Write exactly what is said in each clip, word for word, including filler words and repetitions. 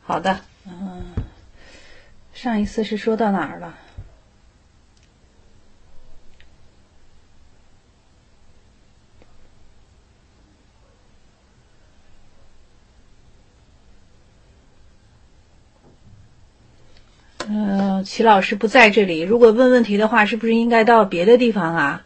好的，嗯，上一次是说到哪儿了？呃，齐老师不在这里，如果问问题的话，是不是应该到别的地方啊？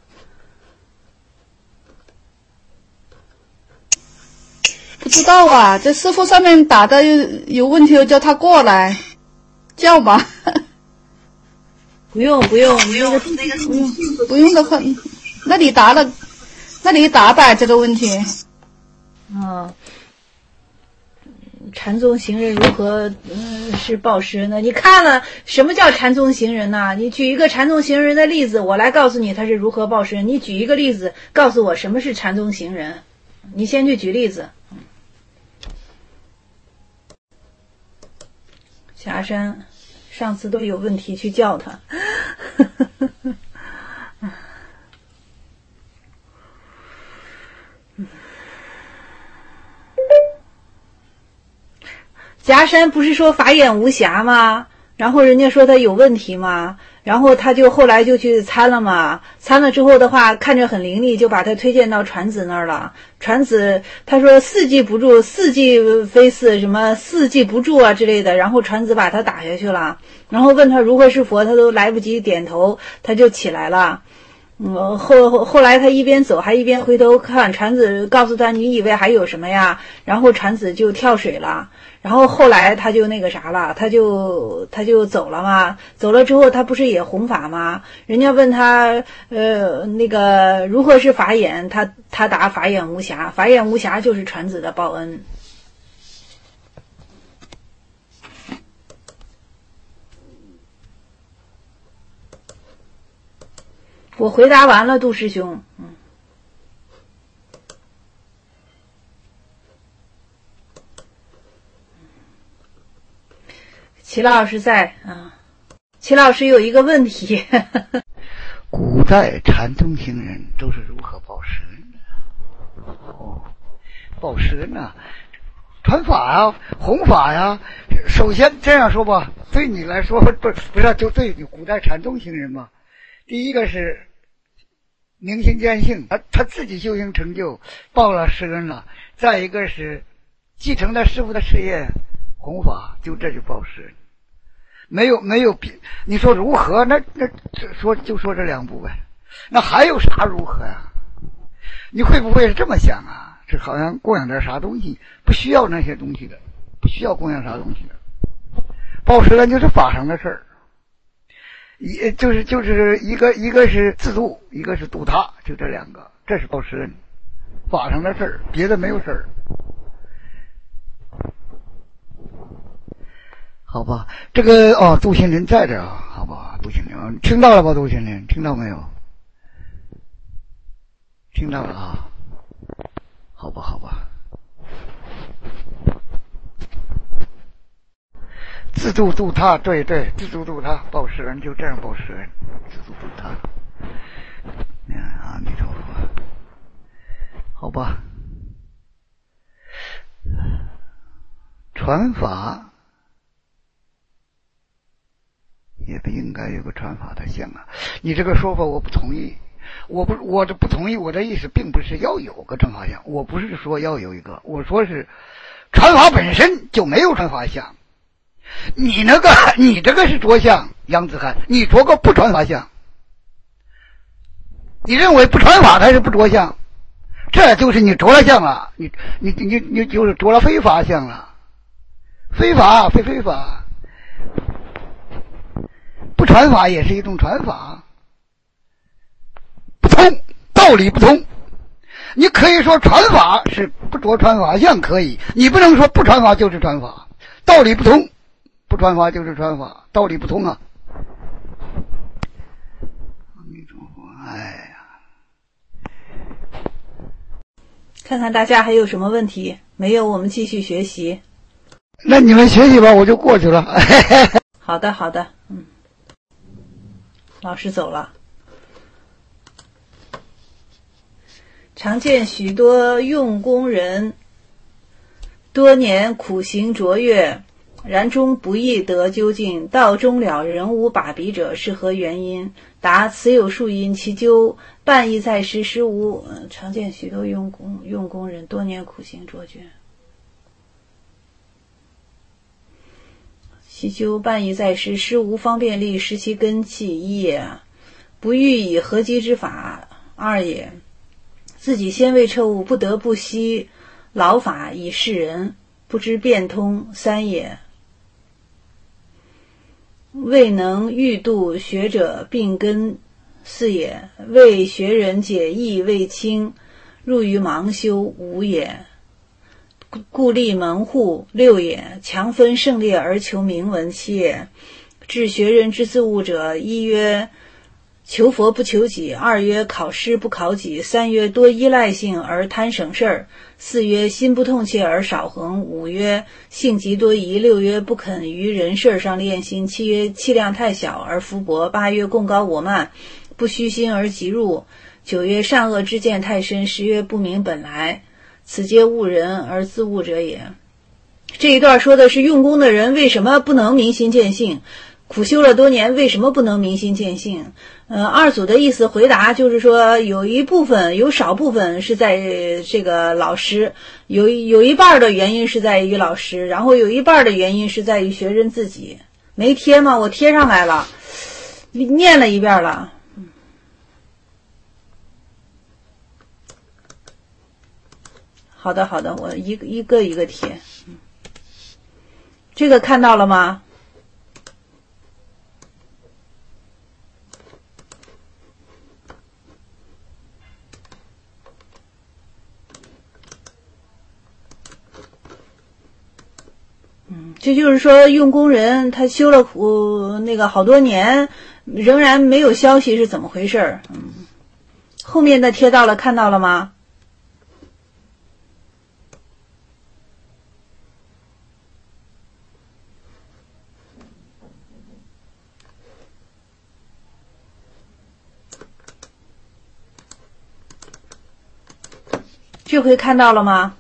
不知道啊，这师傅上面打的有有问题，叫他过来叫吧。 不用不用，不用那个不用不用的话，那你答了，那你答吧这个问题。 嗯。禅宗行人如何嗯是报师人呢？你看了什么叫禅宗行人呢？你举一个禅宗行人的例子，我来告诉你他是如何报师人。你举一个例子，告诉我什么是禅宗行人。你先去举例子。霞山上次都有问题去叫他。霞山不是说法眼无瑕吗？然后人家说他有问题吗？然后他就后来就去参了嘛，参了之后的话看着很伶俐，就把他推荐到传子那儿了。传子他说四季不住，四季非四，什么四季不住啊之类的，然后传子把他打下去了，然后问他如何是佛，他都来不及点头，他就起来了。嗯，后后来他一边走还一边回头看，传子告诉他你以为还有什么呀？然后传子就跳水了。然后后来他就那个啥了，他就他就走了嘛。走了之后，他不是也弘法吗？人家问他，呃，那个如何是法眼？他他答法眼无瑕，法眼无瑕就是传子的报恩。我回答完了，杜师兄，嗯。齐老师在啊，齐老师有一个问题。 古代禅宗行人都是如何报师恩的？哦，报师恩啊，传法呀，弘法呀。首先这样说吧，对你来说不不是就对你古代禅宗行人嘛。第一个是明心见性，他他自己修行成就，报了师恩了。再一个是继承了师父的事业，弘法，就这就报师恩。没有没有，你说如何？那那说就说这两步呗。那还有啥如何呀？你会不会是这么想啊？这好像供养点啥东西，不需要那些东西的，不需要供养啥东西的。报师恩就是法上的事儿，一就是就是一个一个是自度，一个是度他，就这两个，这是报师恩，法上的事儿，别的没有事儿。好吧，这个哦，杜行人在这啊，好吧，杜行人听到了吧？杜行人听到没有？听到了啊，好吧，好吧。自度度他，对对，自度度他，报师恩就这样报师恩，自度度他。阿弥陀佛，好吧。传法。也不应该有个传法的像啊！你这个说法我不同意，我不我这不同意，我的意思并不是要有个传法像，我不是说要有一个，我说是传法本身就没有传法像。你那个你这个是着相，杨子涵，你着个不传法像，你认为不传法才是不着相，这就是你着了相了，你你你你就是着了非法相了，非法非非法。不传法也是一种传法，不通，道理不通。你可以说传法是不着传法像可以，你不能说不传法就是传法，道理不通，不传法就是传法，道理不通啊！哎呀， 看看大家还有什么问题？没有，我们继续学习。 那你们学习吧，我就过去了。 好的，好的，嗯。老师走了。常见许多用功人多年苦行卓越， 然终不易得究竟，道终了人无把彼者，是何原因？答：此有数因，其究半亦在时，实无、呃、常见许多用功用功人多年苦行卓绝。其究半亦在时，实无方便力，识其根气一也。不欲以合机之法二也。自己先未彻悟，不得不惜劳法以示人，不知变通三也。未能欲度学者病根四也。为学人解义未清，入于盲修五也。故立门户六也。强分胜劣而求名闻七也。治学人之自悟者，一曰求佛不求己，二曰考师不考己，三曰多依赖性而贪省事儿，四曰心不痛切而少恒，五曰性极多疑，六曰不肯于人事上练心，七曰气量太小而浮薄，八曰共高我慢，不虚心而急入，九曰善恶之见太深，十曰不明本来，此皆误人而自误者也。这一段说的是用功的人为什么不能明心见性，苦修了多年为什么不能明心见性。呃，二祖的意思回答就是说，有一部分有少部分是在这个老师，有有一半的原因是在于老师，然后有一半的原因是在于学生自己。没贴吗？我贴上来了，念了一遍了。好的好的，我一个一个一个贴。这个看到了吗？嗯，这就是说用功人他修了苦那个好多年，仍然没有消息是怎么回事？嗯，后面的贴到了，看到了吗？这回看到了吗？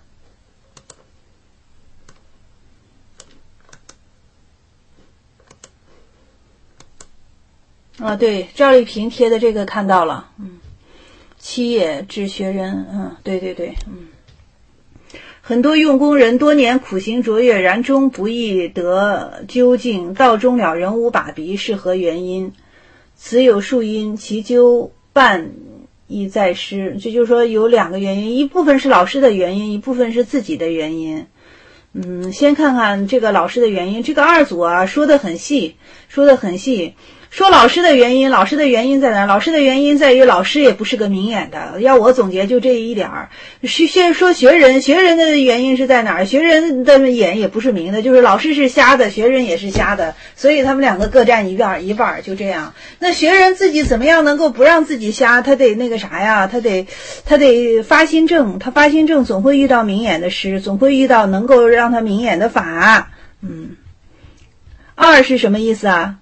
啊，对，赵丽萍贴的这个看到了，嗯，七也治学人，嗯，对对对，嗯，很多用功人多年苦行卓越，然终不易得究竟，道终了人无把彼，是何原因？此有数因，其究半亦在师。这就是说有两个原因，一部分是老师的原因，一部分是自己的原因。嗯，先看看这个老师的原因。这个二祖啊说得很细，说得很细。说老师的原因，老师的原因在哪？老师的原因在于老师也不是个明眼的，要我总结就这一点儿。学说学人，学人的原因是在哪儿？学人的眼也不是明的，就是老师是瞎的，学人也是瞎的，所以他们两个各占一半一半，就这样。那学人自己怎么样能够不让自己瞎？他得那个啥呀？他得他得发心正，他发心正总会遇到明眼的师，总会遇到能够让他明眼的法。嗯，二是什么意思啊？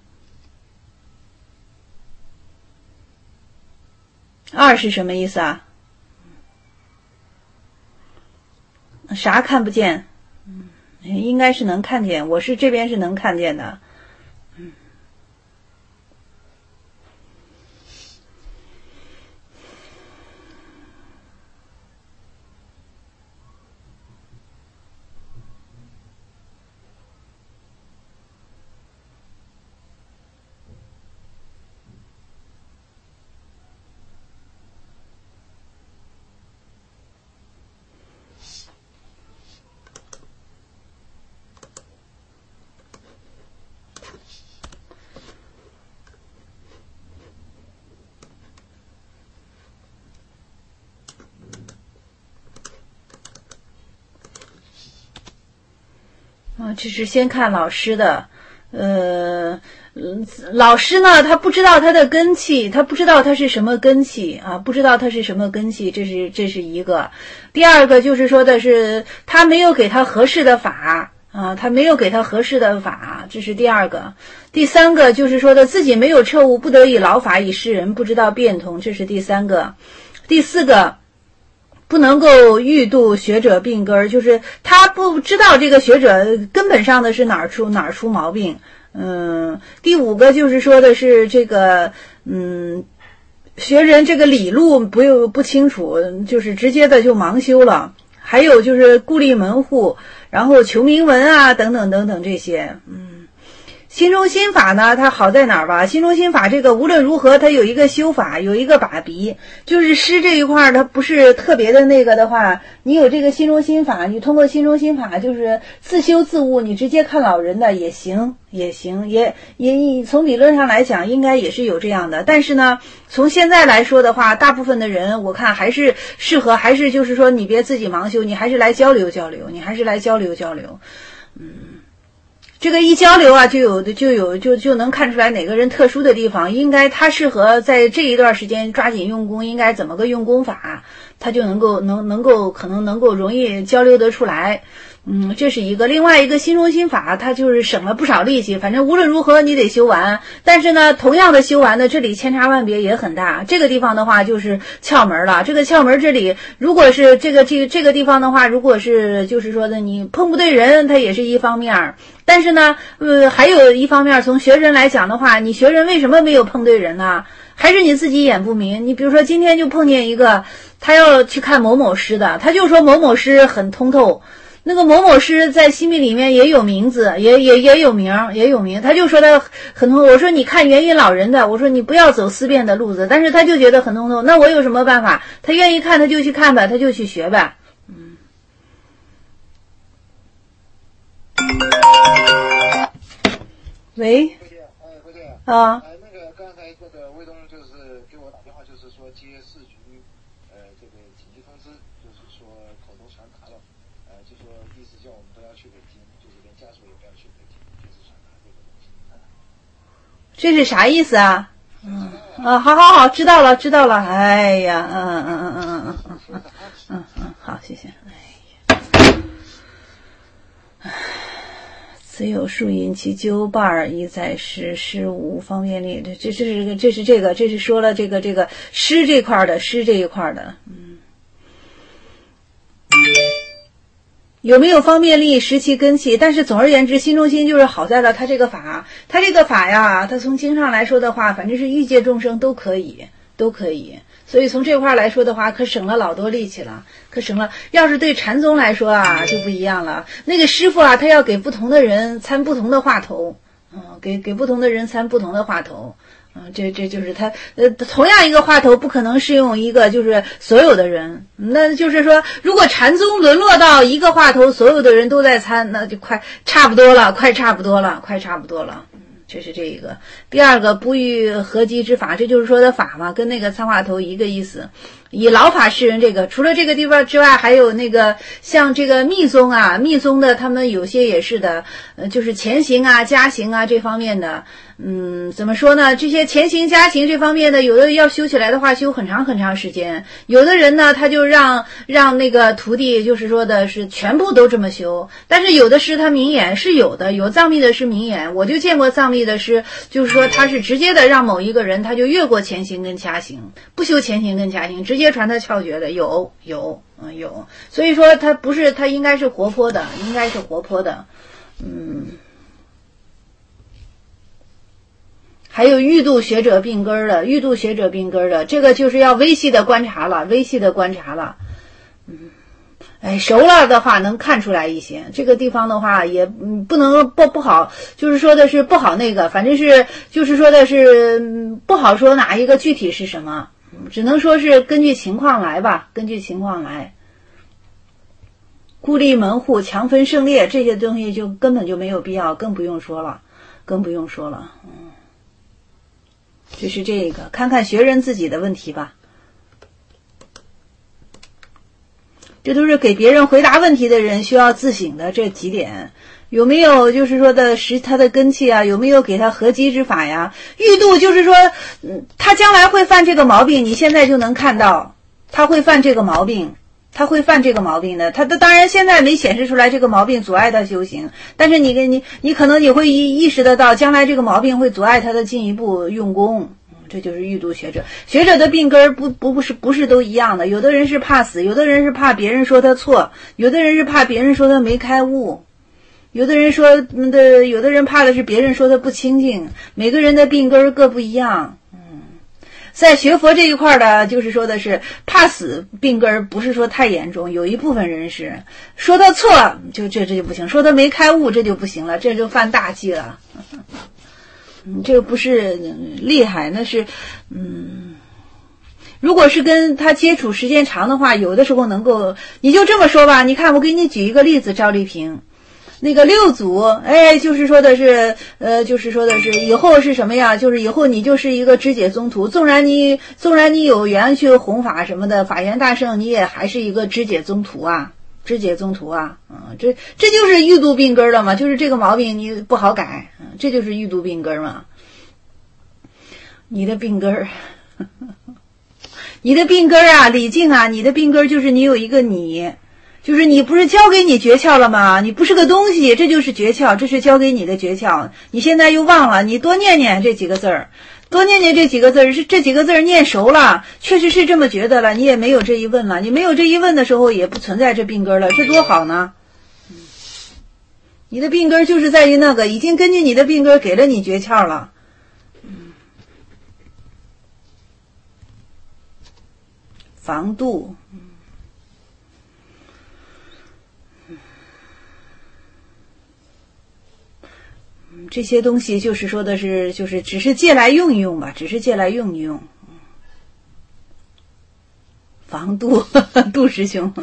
二是什么意思啊？啥看不见？嗯，应该是能看见，我是这边是能看见的。嗯，啊，这是先看老师的，呃，老师呢，他不知道他的根气，他不知道他是什么根气啊，不知道他是什么根气，这是这是一个。第二个就是说的是他没有给他合适的法啊，他没有给他合适的法，这是第二个。第三个就是说的自己没有彻悟，不得以劳法以示人，不知道变通，这是第三个。第四个， 不能够欲度学者病根儿，就是他不知道这个学者根本上的是哪儿出哪儿出毛病。嗯，第五个就是说的是这个，嗯，学人这个理路不又不清楚，就是直接的就盲修了。还有就是故立门户，然后求名闻啊，等等等等这些，嗯。心中心法呢，它好在哪儿吧？心中心法这个无论如何，它有一个修法，有一个把鼻，就是诗这一块儿，它不是特别的那个的话，你有这个心中心法，你通过心中心法就是自修自悟，你直接看老人的也行，也行，也也从理论上来讲，应该也是有这样的。但是呢，从现在来说的话，大部分的人我看还是适合，还是就是说你别自己盲修，你还是来交流交流，你还是来交流交流，嗯。这个一交流啊，就有的就有就就能看出来哪个人特殊的地方，应该他适合在这一段时间抓紧用功，应该怎么个用功法，他就能够能能够可能能够容易交流得出来。嗯，这是一个。另外一个心中心法，它就是省了不少力气，反正无论如何你得修完。但是呢，同样的修完呢，这里千差万别也很大。这个地方的话就是窍门了。这个窍门这里，如果是这个这个这个地方的话，如果是就是说的你碰不对人，它也是一方面。但是呢，呃，还有一方面，从学人来讲的话，你学人为什么没有碰对人呢？还是你自己眼不明。你比如说今天就碰见一个，他要去看某某诗的，他就说某某诗很通透。那个某某诗在西密里面也有名字，也也也有名，也有名。他就说他很通透。我说你看元音老人的，我说你不要走思辨的路子，但是他就觉得很通透。那我有什么办法？他愿意看他就去看吧，他就去学呗。嗯。喂。 哎，慧姐。 啊。 呃，那个刚才这个卫东就是给我打电话，就是说接市局呃这个紧急通知，就是说口头传达了。呃，就说意思叫我们都要去北京，就是连家属也不要去北京，就是传达这个东西。 这是啥意思啊？嗯啊，好好好，知道了知道了。哎呀，嗯嗯嗯嗯嗯嗯嗯嗯嗯，好，谢谢。哎呀，此有树荫其鸠伴儿，亦在诗，诗无方便力。这这这是这是这个这是说了这个这个诗这块的诗这一块的，嗯。有没有方便力识其根气？但是总而言之，心中心就是好在了他这个法，他这个法呀，他从经上来说的话，反正是欲界众生都可以，都可以。所以从这块来说的话，可省了老多力气了，可省了。要是对禅宗来说啊，就不一样了。那个师傅啊，他要给不同的人参不同的话头，嗯，给给不同的人参不同的话头。嗯，这这就是他，呃，同样一个话头不可能适用一个就是所有的人，那就是说，如果禅宗沦落到一个话头，所有的人都在参，那就快差不多了，快差不多了，快差不多了。嗯，这是这一个。第二个，不欲合集之法，这就是说的法嘛，跟那个参话头一个意思。以老法示人，这个除了这个地方之外，还有那个像这个密宗啊，密宗的他们有些也是的，呃，就是前行啊、加行啊这方面的。嗯，怎么说呢？这些前行加行这方面的，有的要修起来的话，修很长很长时间。有的人呢，他就让让那个徒弟，就是说的是全部都这么修。但是有的师他明眼是有的，有藏密的师明眼，我就见过藏密的师，就是说他是直接的让某一个人他就越过前行跟加行，不修前行跟加行，直接传他窍诀的，有有嗯有。所以说他不是，他应该是活泼的，应该是活泼的，嗯。还有欲度学者病根的，欲度学者病根的，这个就是要微细的观察了，微细的观察了。嗯，哎，熟了的话能看出来一些。这个地方的话也嗯不能不不好，就是说的是不好那个，反正是就是说的是、嗯、不好说哪一个具体是什么，只能说是根据情况来吧，根据情况来。孤立门户、强分胜劣这些东西就根本就没有必要，更不用说了，更不用说了。嗯。这是这个，看看学人自己的问题吧。这都是给别人回答问题的人需要自省的这几点。有没有就是说的识他的根气啊？有没有给他合机之法呀？欲度就是说，嗯，他将来会犯这个毛病，你现在就能看到他会犯这个毛病。他会犯这个毛病的，他的当然现在没显示出来这个毛病阻碍他修行，但是你跟你你可能你会意意识得到，将来这个毛病会阻碍他的进一步用功， 这就是欲度学者。学者的病根儿不不不是不是都一样的，有的人是怕死，有的人是怕别人说他错，有的人是怕别人说他没开悟，有的人说的，有的人怕的是别人说他不清净，每个人的病根儿各不一样。嗯，在学佛这一块的，就是说的是怕死病根儿不是说太严重，有一部分人是说他错，就这这就不行，说他没开悟这就不行了，这就犯大忌了。嗯，这个不是厉害，那是，嗯，如果是跟他接触时间长的话，有的时候能够，你就这么说吧。你看，我给你举一个例子，赵丽萍，那个六祖，哎，就是说的是，呃，就是说的是以后是什么呀？就是以后你就是一个知解宗徒，纵然你纵然你有缘去弘法什么的，法缘大盛，你也还是一个知解宗徒啊。知解宗徒啊，嗯，这这就是欲度病根了嘛，就是这个毛病你不好改，嗯，这就是欲度病根嘛。你的病根儿，你的病根儿啊，李静啊，你的病根儿就是你有一个你，就是你不是教给你诀窍了吗？你不是个东西，这就是诀窍，这是教给你的诀窍。你现在又忘了，你多念念这几个字儿。多念念这几个字儿，是这几个字儿念熟了，确实是这么觉得了，你也没有这一问了，你没有这一问的时候，也不存在这病根了，这多好呢！嗯，你的病根就是在于那个，已经根据你的病根给了你诀窍了。嗯，防度。这些东西就是说的是，就是只是借来用一用吧，只是借来用一用。防度，杜师兄。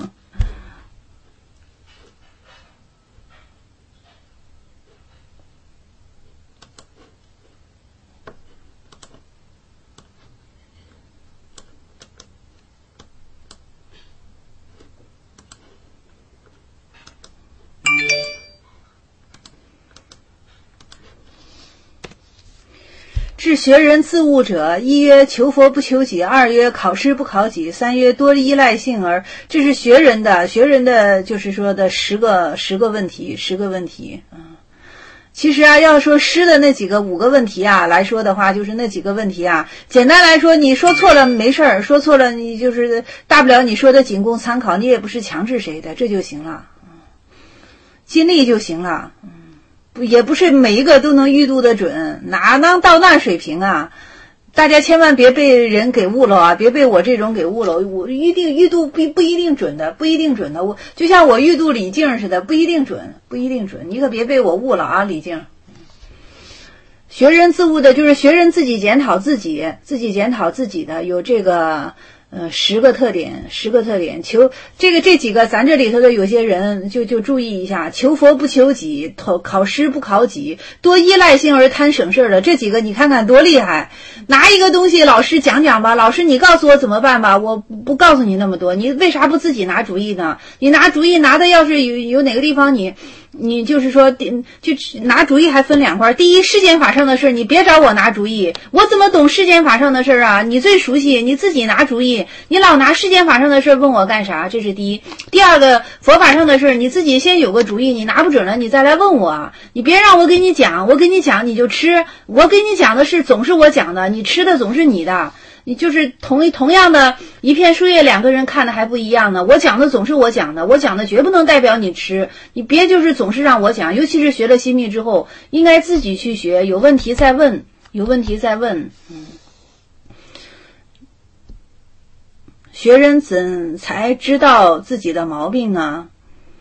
是学人自悟者，一曰求佛不求己，二曰考试不考己，三曰多依赖性儿。这是学人的，学人的就是说的十个十个问题，十个问题。嗯，其实啊，要说诗的那几个五个问题啊来说的话，就是那几个问题啊，简单来说，你说错了没事儿，说错了你就是大不了你说的仅供参考，你也不是强制谁的，这就行了，尽力就行了。也不是每一个都能预度的准，哪能到那水平啊？大家千万别被人给误了啊！别被我这种给误了，我一定预度不不一定准的，不一定准的。我就像我预度李静似的，不一定准，不一定准。你可别被我误了啊，李静。学人自悟的就是学人自己检讨自己，自己检讨自己的，有这个。呃，十个特点，十个特点，求这个这几个，咱这里头的有些人就就注意一下，求佛不求己，考考师不考己，多依赖性而贪省事的，这几个你看看多厉害！拿一个东西，老师讲讲吧，老师你告诉我怎么办吧，我不告诉你那么多，你为啥不自己拿主意呢？你拿主意拿的要是有有哪个地方你。你就是说，就拿主意还分两块。第一，世间法上的事，你别找我拿主意，我怎么懂世间法上的事啊？你最熟悉，你自己拿主意。你老拿世间法上的事问我干啥？这是第一。第二个，佛法上的事，你自己先有个主意，你拿不准了，你再来问我。你别让我给你讲，我给你讲你就吃，我给你讲的是总是我讲的，你吃的总是你的。你就是同一同样的一片树叶，两个人看的还不一样呢。我讲的总是我讲的，我讲的绝不能代表你吃。你别就是总是让我讲，尤其是学了心密之后，应该自己去学，有问题再问，有问题再问。嗯，学人怎才知道自己的毛病呢？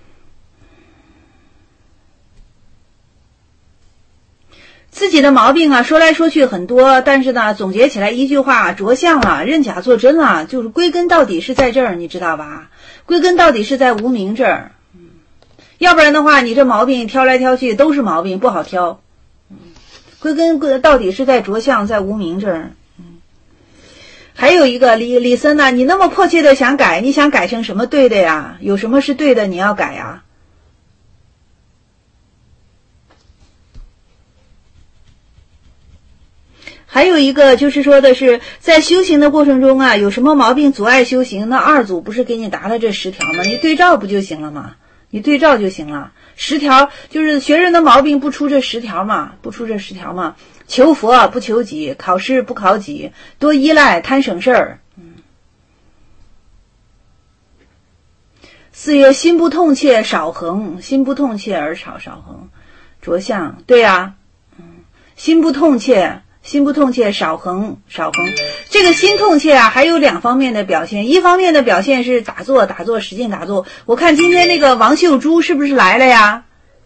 自己的毛病啊，说来说去很多，但是呢，总结起来一句话，着相了，认假做真了，就是归根到底是在这儿，你知道吧？归根到底是在无明这儿。嗯，要不然的话，你这毛病挑来挑去都是毛病，不好挑。嗯，归根归到底是在着相，在无明这儿。嗯，还有一个李李森呢，你那么迫切的想改，你想改成什么对的呀？有什么是对的，你要改呀？还有一个就是说的是在修行的过程中啊，有什么毛病阻碍修行，那二祖不是给你答了这十条吗？你对照不就行了吗？ 你对照就行了。十条就是学人的毛病不出这十条嘛，不出这十条嘛。求佛不求己，考试不考己，多依赖贪省事儿。嗯。四曰心不痛切少恒，心不痛切而少少恒。着相，对呀、啊，嗯，心不痛切。心不痛切少恒少恒，这个心痛切啊，还有两方面的表现。一方面的表现是打坐，打坐，使劲打坐。我看今天那个王秀珠是不是来了呀？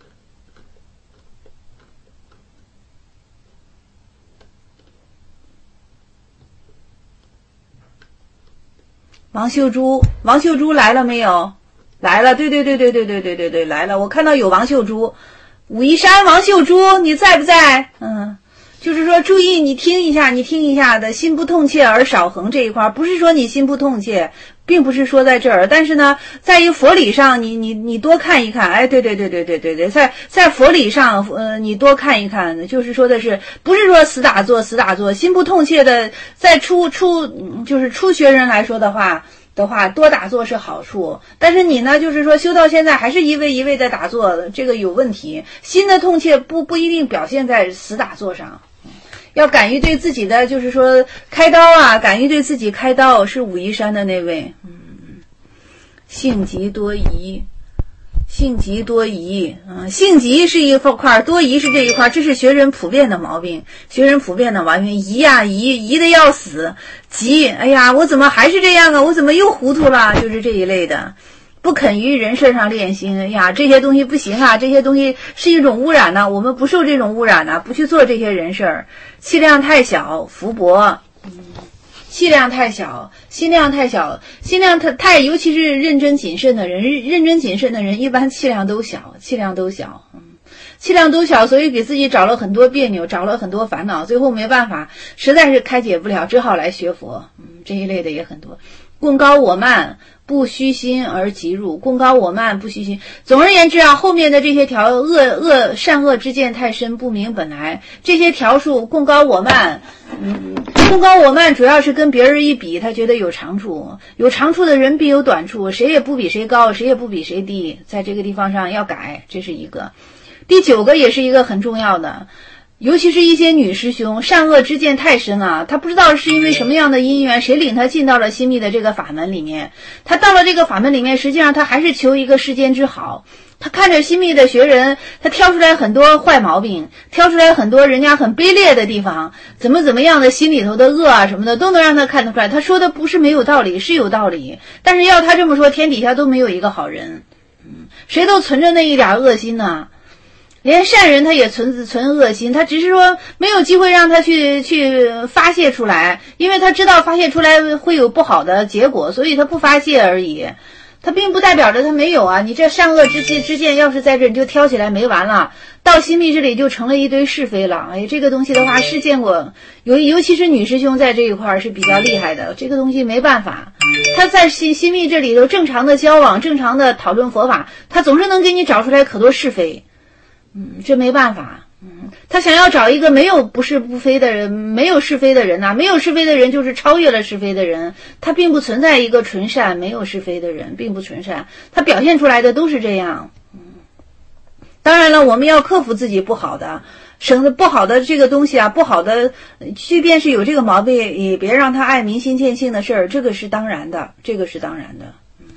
王秀珠，王秀珠来了没有？来了，对对对对对对对对对，来了。我看到有王秀珠，武夷山王秀珠，你在不在？嗯。就是说，注意你听一下，你听一下的，心不痛切而少恒这一块，不是说你心不痛切，并不是说在这儿，但是呢，在于佛理上，你你你多看一看，哎，对对对对对对对，在在佛理上，呃，你多看一看，就是说的是，不是说死打坐死打坐，心不痛切的，在初初就是初学人来说的话。的话，多打坐是好处，但是你呢，就是说修到现在还是一味一味的打坐，这个有问题。心的痛切不不一定表现在死打坐上，要敢于对自己的，就是说开刀啊，敢于对自己开刀，是武夷山的那位，嗯，性急多疑。性急多疑，嗯，性急是一块，多疑是这一块，这是学人普遍的毛病，学人普遍的毛病，疑呀疑，疑的要死，急，哎呀，我怎么还是这样啊？我怎么又糊涂了？就是这一类的，不肯于人事上练心，哎呀，这些东西不行啊，这些东西是一种污染呢、啊，我们不受这种污染呢、啊，不去做这些人事儿，气量太小，福薄，嗯。气量太小，心量太小，心量太太，尤其是认真谨慎的人，认真谨慎的人一般气量都小，气量都小，嗯，气量都小，所以给自己找了很多别扭，找了很多烦恼，最后没办法，实在是开解不了，只好来学佛，嗯，这一类的也很多。共高我慢，不虚心而急入，共高我慢，不虚心。总而言之啊，后面的这些条恶恶善恶之见太深，不明本来，这些条数共高我慢，嗯，共高我慢主要是跟别人一比，他觉得有长处，有长处的人必有短处，谁也不比谁高，谁也不比谁低，在这个地方上要改，这是一个。第九个也是一个很重要的。尤其是一些女师兄，善恶之见太深了，她不知道是因为什么样的因缘，谁领她进到了心密的这个法门里面。她到了这个法门里面，实际上她还是求一个世间之好。她看着心密的学人，她挑出来很多坏毛病，挑出来很多人家很卑劣的地方，怎么怎么样的心里头的恶啊什么的，都能让她看得出来。她说的不是没有道理，是有道理，但是要她这么说，天底下都没有一个好人，嗯，谁都存着那一点恶心呢。连善人他也存存恶心，他只是说没有机会让他去去发泄出来，因为他知道发泄出来会有不好的结果，所以他不发泄而已。他并不代表着他没有啊，你这善恶之之见要是在这你就挑起来没完了，到心密这里就成了一堆是非了。哎，这个东西的话是见过，尤尤其是女师兄在这一块是比较厉害的，这个东西没办法。他在心心密这里头正常的交往，正常的讨论佛法，他总是能给你找出来可多是非。嗯，这没办法。嗯，他想要找一个没有不是不非的人，没有是非的人呐、啊，没有是非的人就是超越了是非的人。他并不存在一个纯善没有是非的人，并不纯善，他表现出来的都是这样。嗯，当然了，我们要克服自己不好的，省的不好的这个东西啊，不好的，即便是有这个毛病，也别让他爱明心见性的事儿，这个是当然的，这个是当然的。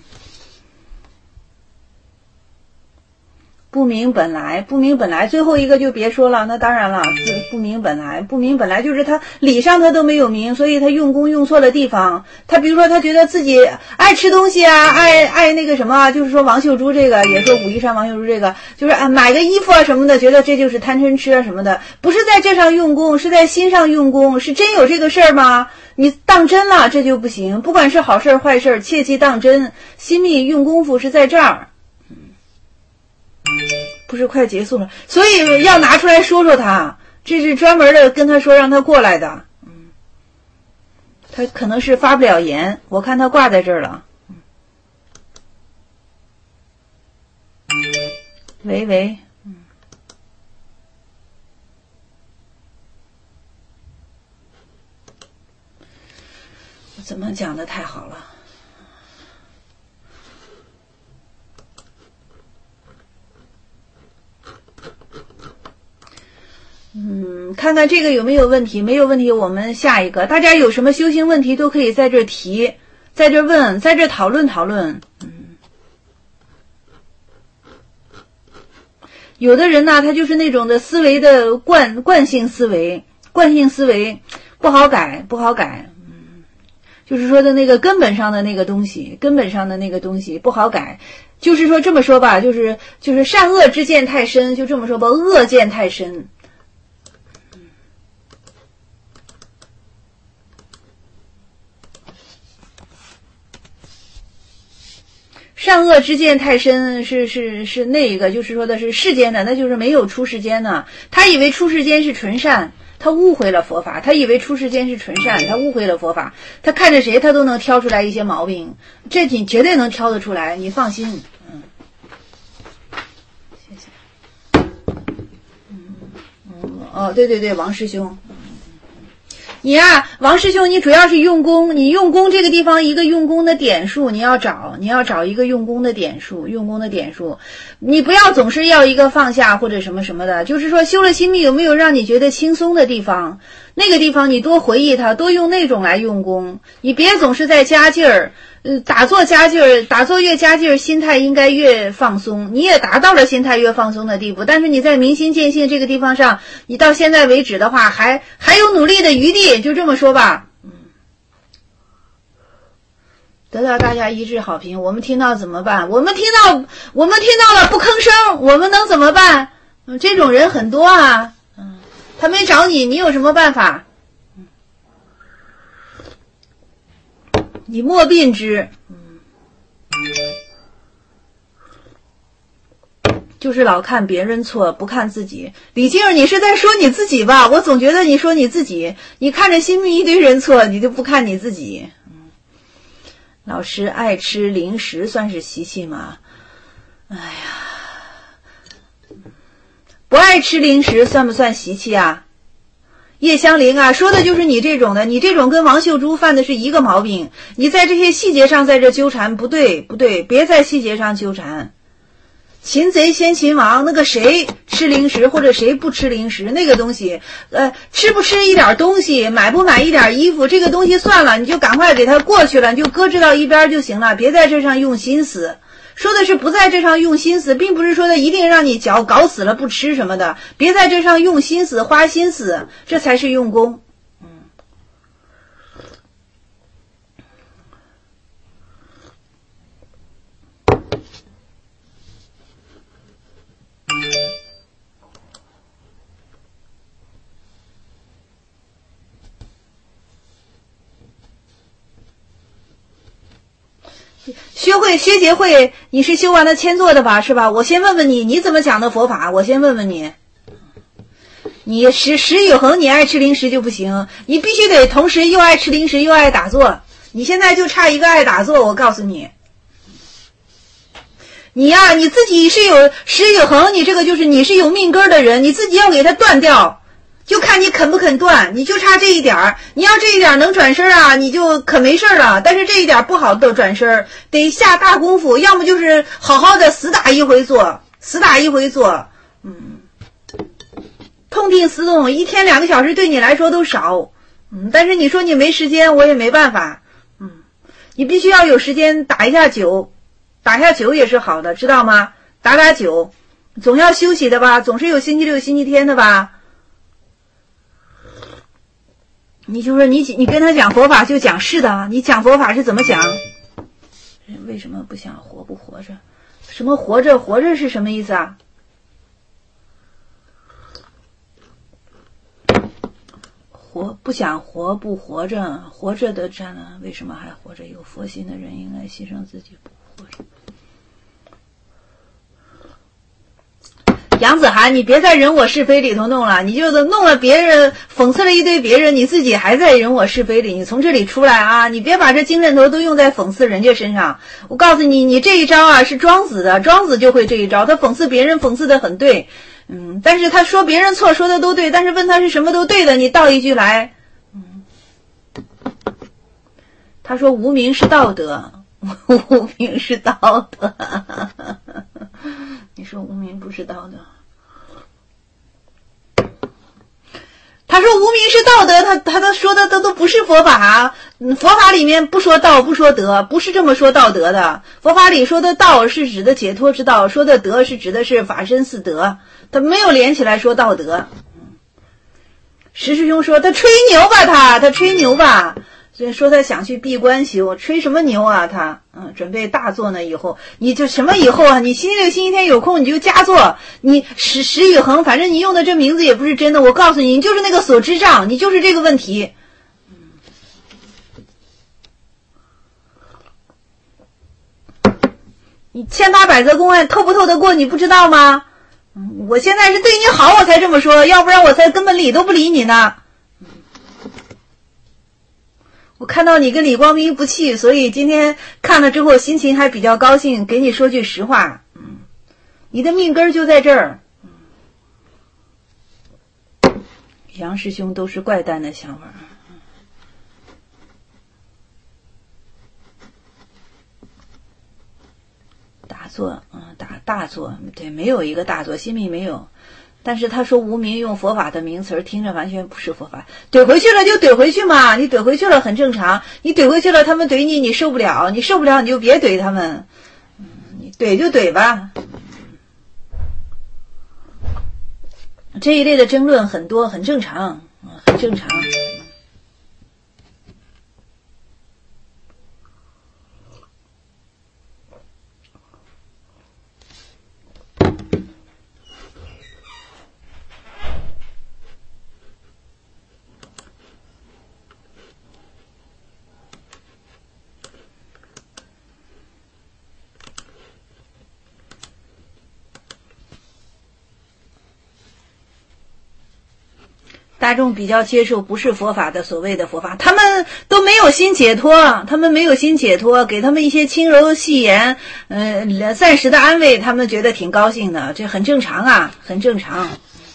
不明本来，不明本来，最后一个就别说了。那当然了，不明本来，不明本来就是他理上他都没有明，所以他用功用错了地方。他比如说，他觉得自己爱吃东西啊，爱爱那个什么，就是说王秀珠这个，也说武夷山王秀珠这个，就是啊买个衣服啊什么的，觉得这就是贪嗔痴啊什么的，不是在这上用功，是在心上用功，是真有这个事儿吗？你当真了，这就不行。不管是好事坏事，切记当真。心密用功夫是在这儿。不是快结束了，所以要拿出来说说他，这是专门的跟他说让他过来的。嗯，他可能是发不了言，我看他挂在这儿了。嗯，喂喂，嗯，我怎么讲的太好了？ 嗯，看看这个有没有问题，没有问题我们下一个。大家有什么修行问题都可以在这儿提，在这儿问，在这儿讨论讨论。嗯，有的人呢，他就是那种的思维的惯惯性思维，惯性思维不好改，不好改。嗯，就是说的那个根本上的那个东西，根本上的那个东西不好改。就是说这么说吧，就是就是善恶之见太深，就这么说吧，恶见太深。善恶之见太深是是是那一个，就是说的是世间的，那就是没有出世间呢。他以为出世间是纯善，他误会了佛法。他以为出世间是纯善，他误会了佛法。他看着谁他都能挑出来一些毛病，这你绝对能挑得出来，你放心。嗯，谢谢。嗯嗯哦，对对对，王师兄。你呀、啊，王师兄，你主要是用功，你用功这个地方一个用功的点数，你要找，你要找一个用功的点数，用功的点数，你不要总是要一个放下或者什么什么的，就是说修了心密有没有让你觉得轻松的地方，那个地方你多回忆它，多用那种来用功，你别总是在加劲儿。呃，打坐加劲儿，打坐越加劲儿，心态应该越放松。你也达到了心态越放松的地步，但是你在明心见性这个地方上，你到现在为止的话，还还有努力的余地，就这么说吧。嗯，得到大家一致好评，我们听到怎么办？我们听到，我们听到了不吭声，我们能怎么办？嗯，这种人很多啊。嗯，他没找你，你有什么办法？你莫病之，嗯，就是老看别人错，不看自己。李静儿，你是在说你自己吧？我总觉得你说你自己，你看着心密一堆人错，你就不看你自己。嗯，老师爱吃零食算是习气吗？哎呀，不爱吃零食算不算习气啊？叶香菱啊，说的就是你这种的，你这种跟王秀珠犯的是一个毛病。你在这些细节上在这纠缠，不对不对，别在细节上纠缠。擒贼先擒王，那个谁吃零食或者谁不吃零食，那个东西，呃，吃不吃一点东西，买不买一点衣服，这个东西算了，你就赶快给它过去了，你就搁置到一边就行了，别在这上用心思。说的是不在这上用心思，并不是说的一定让你脚搞死了不吃什么的，别在这上用心思花心思，这才是用功。嗯，薛慧薛杰慧，你是修完了千座的吧？是吧？我先问问你，你怎么讲的佛法？我先问问你，你石石宇恒，你爱吃零食就不行，你必须得同时又爱吃零食又爱打坐。你现在就差一个爱打坐，我告诉你，你呀、啊，你自己是有石宇恒，你这个就是你是有命根的人，你自己要给它断掉。就看你肯不肯断，你就差这一点儿。你要这一点能转身啊，你就可没事了。但是这一点不好的转身，得下大功夫，要么就是好好的死打一回坐，死打一回坐。嗯，痛定思痛，一天两个小时对你来说都少。嗯，但是你说你没时间，我也没办法。嗯，你必须要有时间打一下酒，打一下酒也是好的，知道吗？打打酒，总要休息的吧，总是有星期六、星期天的吧。你就说你你跟他讲佛法就讲是的，你讲佛法是怎么讲？人为什么不想活不活着？什么活着活着是什么意思啊？活不想活不活着，活着的占了，为什么还活着？有佛心的人应该牺牲自己不活着。杨子涵，你别在人我是非里头弄了，你就弄了别人，讽刺了一堆别人，你自己还在人我是非里，你从这里出来啊！你别把这精神头都用在讽刺人家身上。我告诉你，你这一招啊是庄子的，庄子就会这一招，他讽刺别人讽刺的很对，嗯，但是他说别人错说的都对，但是问他是什么都对的，你倒一句来，嗯，他说无名是道德，无名是道德。你说无名不是道德， 无名是道德，他他他说的都都不是佛法，嗯，佛法里面不说道不说德，不是这么说道德的。佛法里说的道是指的解脱之道，说的德是指的是法身四德，他没有连起来说道德。石师兄说他吹牛吧，他他吹牛吧。所以说他想去闭关修，吹什么牛啊他？嗯，准备大做呢。以后你就什么以后啊？你星期六、星期天有空你就加做。你石石宇恒，反正你用的这名字也不是真的。我告诉你，你就是那个所知障，你就是这个问题。你千打百则公案透不透得过，你不知道吗？嗯，我现在是对你好，我才这么说，要不然我才根本理都不理你呢。我看到你跟李光明不气，所以今天看了之后心情还比较高兴，给你说句实话，嗯，你的命根就在这儿。杨师兄都是怪诞的想法。大作，嗯，大大作，对，没有一个大作，心密没有。但是他说无名用佛法的名词听着完全不是佛法，怼回去了就怼回去嘛，你怼回去了很正常，你怼回去了他们怼你，你受不了，你受不了你就别怼他们，嗯，你怼就怼吧。这一类的争论很多，很正常，很正常。大众比较接受不是佛法的所谓的佛法，他们都没有心解脱，他们没有心解脱，给他们一些轻柔细言，呃，暂时的安慰，他们觉得挺高兴的，这很正常啊，很正常。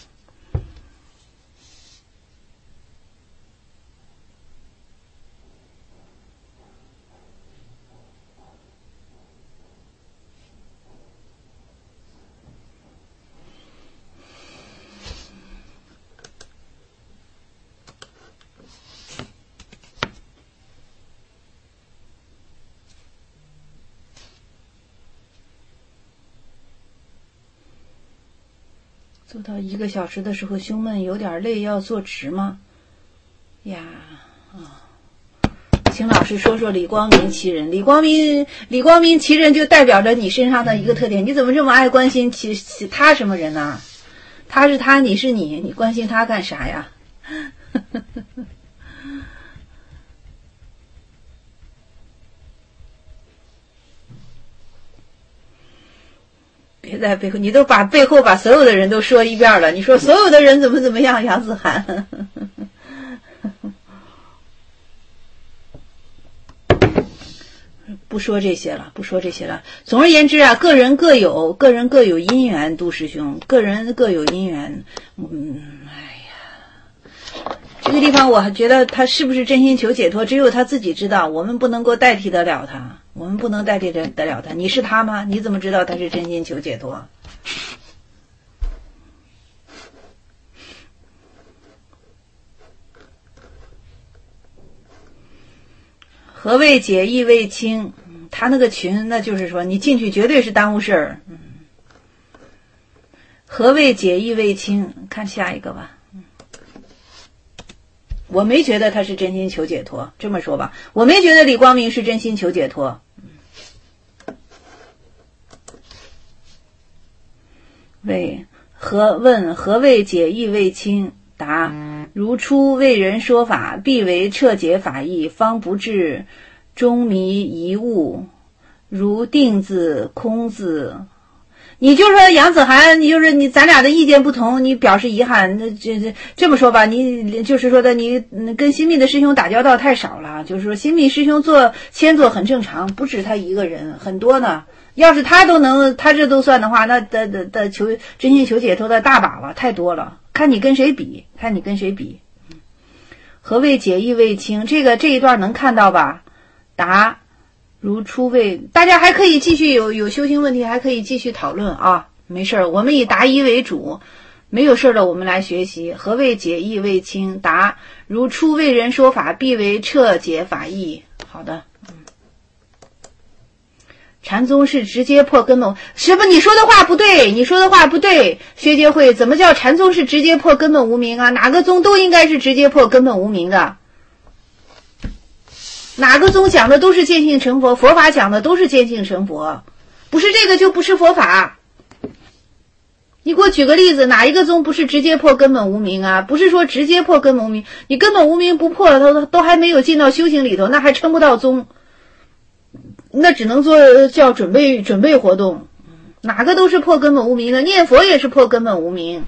做到一个小时的时候胸闷有点累，要坐直吗？呀啊，请老师说说李光明其人。李光明李光明其人就代表着你身上的一个特点，你怎么这么爱关心其其他什么人呢、啊？他是他，你是你，你关心他干啥呀？别在背后，你都把背后把所有的人都说一遍了。你说所有的人怎么怎么样？杨子涵，不说这些了，不说这些了。总而言之啊，个人各有，个人各有因缘。杜师兄，个人各有因缘。嗯，哎呀，这个地方我觉得他是不是真心求解脱，只有他自己知道，我们不能够代替得了他。我们不能代替得了他，你是他吗？你怎么知道他是真心求解脱？何谓解意为轻？他那个群，那就是说你进去绝对是耽误事儿。嗯，何谓解意为轻？看下一个吧。我没觉得他是真心求解脱，这么说吧，我没觉得李光明是真心求解脱。为何问何谓解意为轻？答：如初为人说法，必为彻解法义，方不至中迷疑误，如定字空字。你就说杨子涵，你就是你，咱俩的意见不同，你表示遗憾。那这这这么说吧，你就是说的你跟新密的师兄打交道太少了，就是说新密师兄做谦做很正常，不止他一个人，很多呢。要是他都能，他这都算的话，那的的的求真心求解脱的大把了，太多了。看你跟谁比，看你跟谁比。何谓解意为轻？这个这一段能看到吧？答：如初为，大家还可以继续有有修行问题，还可以继续讨论啊，没事儿，我们以答疑为主。 没有事了，我们来学习。何谓解义为清？答：如初为人说法，必为彻解法义。好的，嗯，禅宗是直接破根本。师父，你说的话不对，你说的话不对。薛觉会，怎么叫禅宗是直接破根本无明啊？哪个宗都应该是直接破根本无明的。哪个宗讲的都是见性成佛，佛法讲的都是见性成佛，不是这个就不是佛法。你给我举个例子，哪一个宗不是直接破根本无明啊？不是说直接破根本无明，你根本无明不破，都都还没有进到修行里头，那还称不到宗，那只能做叫准备准备活动。哪个都是破根本无明的，念佛也是破根本无明。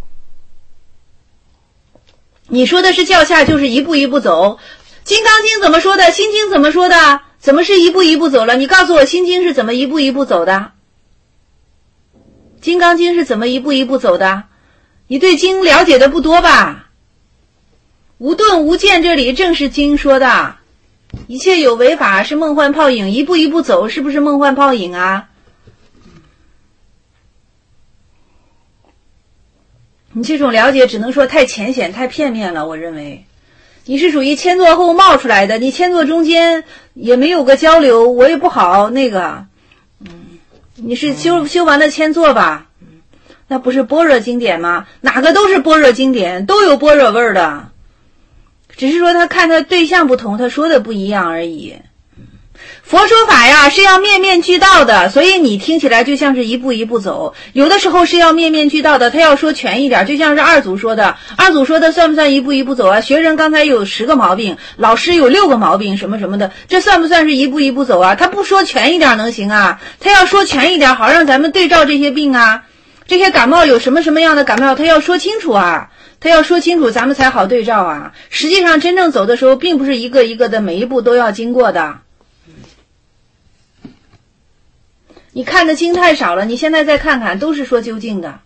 你说的是教下就是一步一步走，金刚经怎么说的？心经怎么说的？怎么是一步一步走了？你告诉我心经是怎么一步一步走的？金刚经是怎么一步一步走的？你对经了解的不多吧？无顿无见这里正是经说的，一切有为法是梦幻泡影，一步一步走是不是梦幻泡影啊？你这种了解只能说太浅显太片面了，我认为你是属于迁坐后冒出来的，你迁坐中间也没有个交流，我也不好那个你是修修完了迁坐吧？那不是般若经典吗？哪个都是般若经典，都有般若味儿的，只是说他看他对象不同，他说的不一样而已。佛说法呀是要面面俱到的，所以你听起来就像是一步一步走，有的时候是要面面俱到的，他要说全一点，就像是二祖说的，二祖说的算不算一步一步走啊？学生刚才有十个毛病，老师有六个毛病什么什么的，这算不算是一步一步走啊？他不说全一点能行啊？他要说全一点，好让咱们对照这些病啊，这些感冒有什么什么样的感冒，他要说清楚啊，他要说清楚咱们才好对照啊。实际上真正走的时候并不是一个一个的每一步都要经过的，你看的经太少了，你现在再看看都是说究竟的。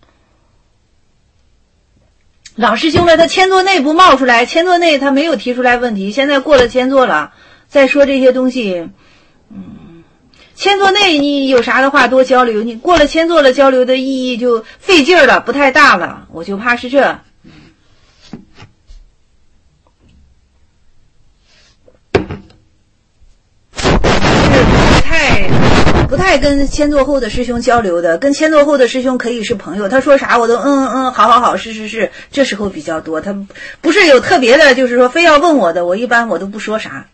老师兄了，他迁坐内不冒出来，迁坐内他没有提出来问题，现在过了迁坐了再说这些东西，嗯，迁坐内你有啥的话多交流，你过了迁坐了交流的意义就费劲了，不太大了，我就怕是这。不太跟迁坐后的师兄交流的，跟迁坐后的师兄可以是朋友，他说啥我都嗯嗯嗯，好好好，是是是，这时候比较多，他不是有特别的，就是说非要问我的，我一般我都不说啥。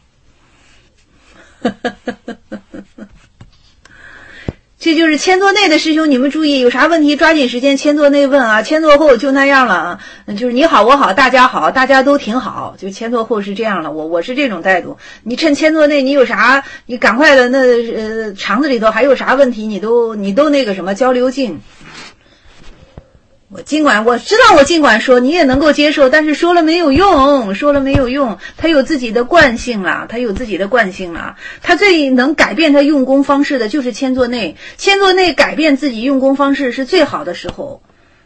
这就是迁坐内的师兄，你们注意，有啥问题抓紧时间迁坐内问啊，迁坐后就那样了啊，就是你好我好大家好，大家都挺好，就迁坐后是这样了，我我是这种态度。你趁迁坐内你有啥，你赶快的那呃肠子里头还有啥问题，你都你都那个什么交流尽。我尽管我知道我尽管说你也能够接受，但是说了没有用，说了没有用，他有自己的惯性了，他有自己的惯性了。他最能改变他用功方式的就是迁坐内，迁坐内改变自己用功方式是最好的时候。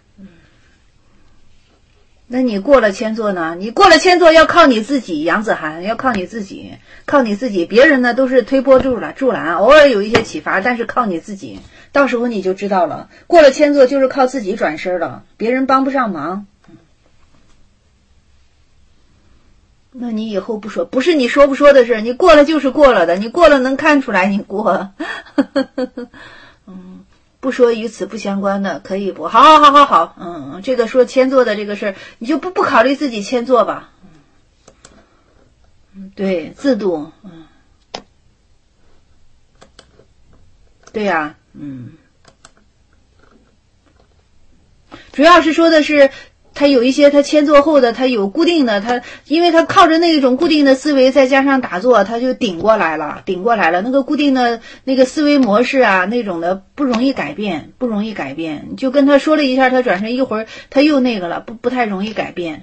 那你过了迁坐呢？你过了迁坐要靠你自己，杨子涵要靠你自己，靠你自己，别人呢都是推波助澜助澜，偶尔有一些启发，但是靠你自己。到时候你就知道了，过了迁坐就是靠自己转身了，别人帮不上忙。那你以后不说，不是你说不说的事，你过了就是过了的，你过了能看出来你过。嗯，不说与此不相关的，可以不？好好好好好，嗯，这个说迁坐的这个事，你就不不考虑自己迁坐吧。嗯，对，自度，嗯，对呀、啊。嗯，主要是说的是他有一些他迁坐后的他有固定的，他因为他靠着那种固定的思维再加上打坐，他就顶过来了顶过来了那个固定的那个思维模式啊，那种的不容易改变不容易改变，就跟他说了一下，他转身一会儿他又那个了，不不太容易改变。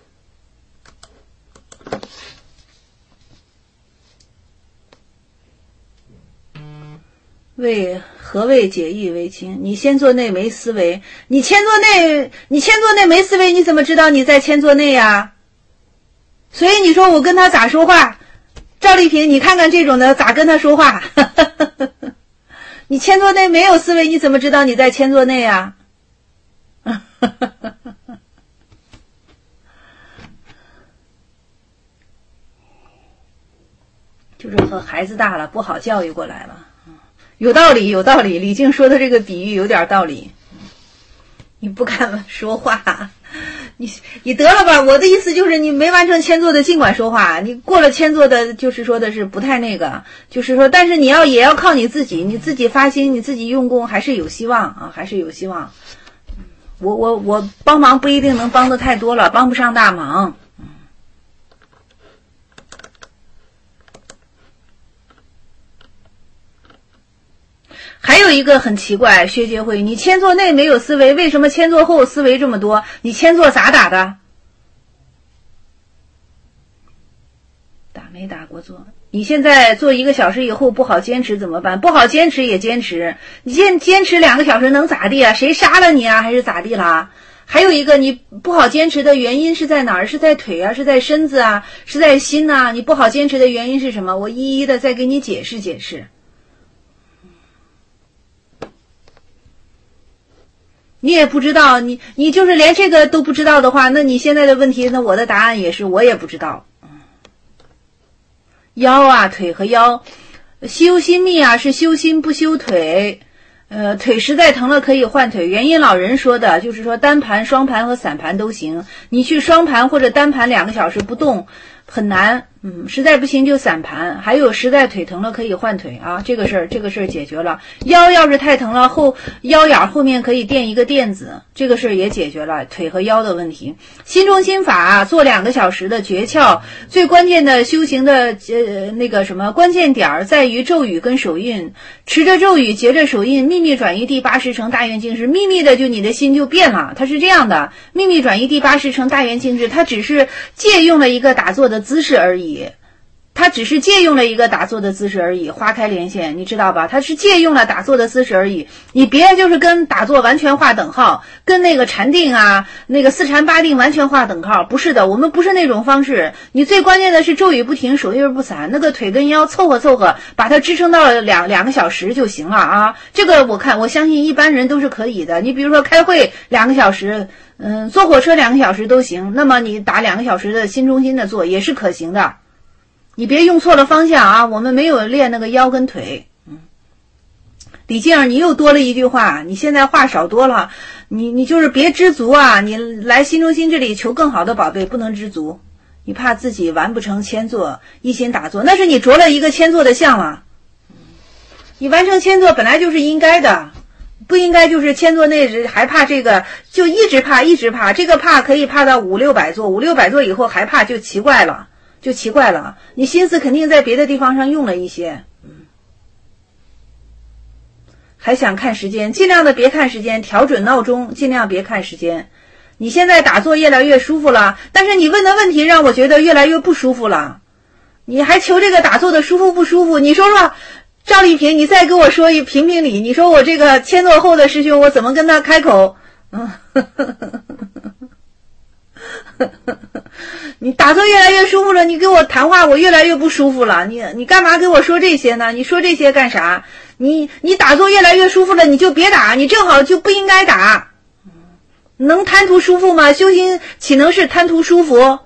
为何谓解义为清？你先做内没思维，你迁坐内，你迁坐内没思维，你怎么知道你在迁坐内呀？所以你说我跟他咋说话？赵丽萍，你看看这种的咋跟他说话？你迁坐内没有思维，你怎么知道你在迁坐内呀？ 就是和孩子大了不好教育过来了。有道理有道理，李静说的这个比喻有点道理。你不敢说话，你你得了吧，我的意思就是你没完成签作的尽管说话，你过了签作的就是说的是不太那个，就是说但是你要也要靠你自己，你自己发心，你自己用功，还是有希望啊，还是有希望。我我我帮忙不一定能帮得太多了，帮不上大忙。还有一个很奇怪，薛觉慧，你签作内没有思维，为什么签作后思维这么多？你签作咋打的？打没打过坐？你现在做一个小时以后不好坚持怎么办？不好坚持也坚持，你坚坚持两个小时能咋地啊？谁杀了你啊？还是咋地啦？还有一个你不好坚持的原因是在哪儿？是在腿啊？是在身子啊？是在心啊？你不好坚持的原因是什么？我一一的再给你解释解释。你也不知道，你你就是连这个都不知道的话，那你现在的问题，那我的答案也是我也不知道。腰啊，腿和腰，修心密啊是修心不修腿，呃，腿实在疼了可以换腿。元音老人说的就是说单盘、双盘和散盘都行，你去双盘或者单盘两个小时不动很难，嗯，实在不行就散盘。还有实在腿疼了可以换腿啊，这个事儿这个事儿解决了。腰要是太疼了，后腰眼后面可以垫一个垫子，这个事儿也解决了腿和腰的问题。心中心法、啊、做两个小时的诀窍，最关键的修行的呃那个什么关键点在于咒语跟手印，持着咒语结着手印，秘密转移第八识成大圆镜智，秘密的就你的心就变了。它是这样的，秘密转移第八识成大圆镜智，它只是借用了一个打坐的姿势而已，他只是借用了一个打坐的姿势而已，花开连线，你知道吧？他是借用了打坐的姿势而已，你别就是跟打坐完全划等号，跟那个禅定啊，那个四禅八定完全划等号，不是的，我们不是那种方式。你最关键的是咒语不停，手印不散，那个腿跟腰凑合凑合，把它支撑到两两个小时就行了啊。这个我看我相信一般人都是可以的。你比如说开会两个小时，嗯，坐火车两个小时都行，那么你打两个小时的心中心的坐也是可行的。你别用错了方向啊！我们没有练那个腰跟腿。嗯，李静，你又多了一句话，你现在话少多了。你你就是别知足啊！你来心中心这里求更好的宝贝，不能知足。你怕自己完不成千座，一心打坐，那是你着了一个千座的相了。你完成千座本来就是应该的，不应该就是千座内还怕这个，就一直怕一直怕，这个怕可以怕到五六百座，五六百座以后还怕就奇怪了。就奇怪了，你心思肯定在别的地方上用了一些，嗯，还想看时间，尽量的别看时间，调准闹钟，尽量别看时间。你现在打坐越来越舒服了，但是你问的问题让我觉得越来越不舒服了。你还求这个打坐的舒服不舒服？你说说，赵丽萍，你再给我说一评评理，你说我这个签座后的师兄，我怎么跟他开口？嗯。你打坐越来越舒服了，你给我谈话我越来越不舒服了，你你干嘛给我说这些呢？你说这些干啥？你你打坐越来越舒服了，你就别打，你正好就不应该打。能贪图舒服吗？修心岂能是贪图舒服？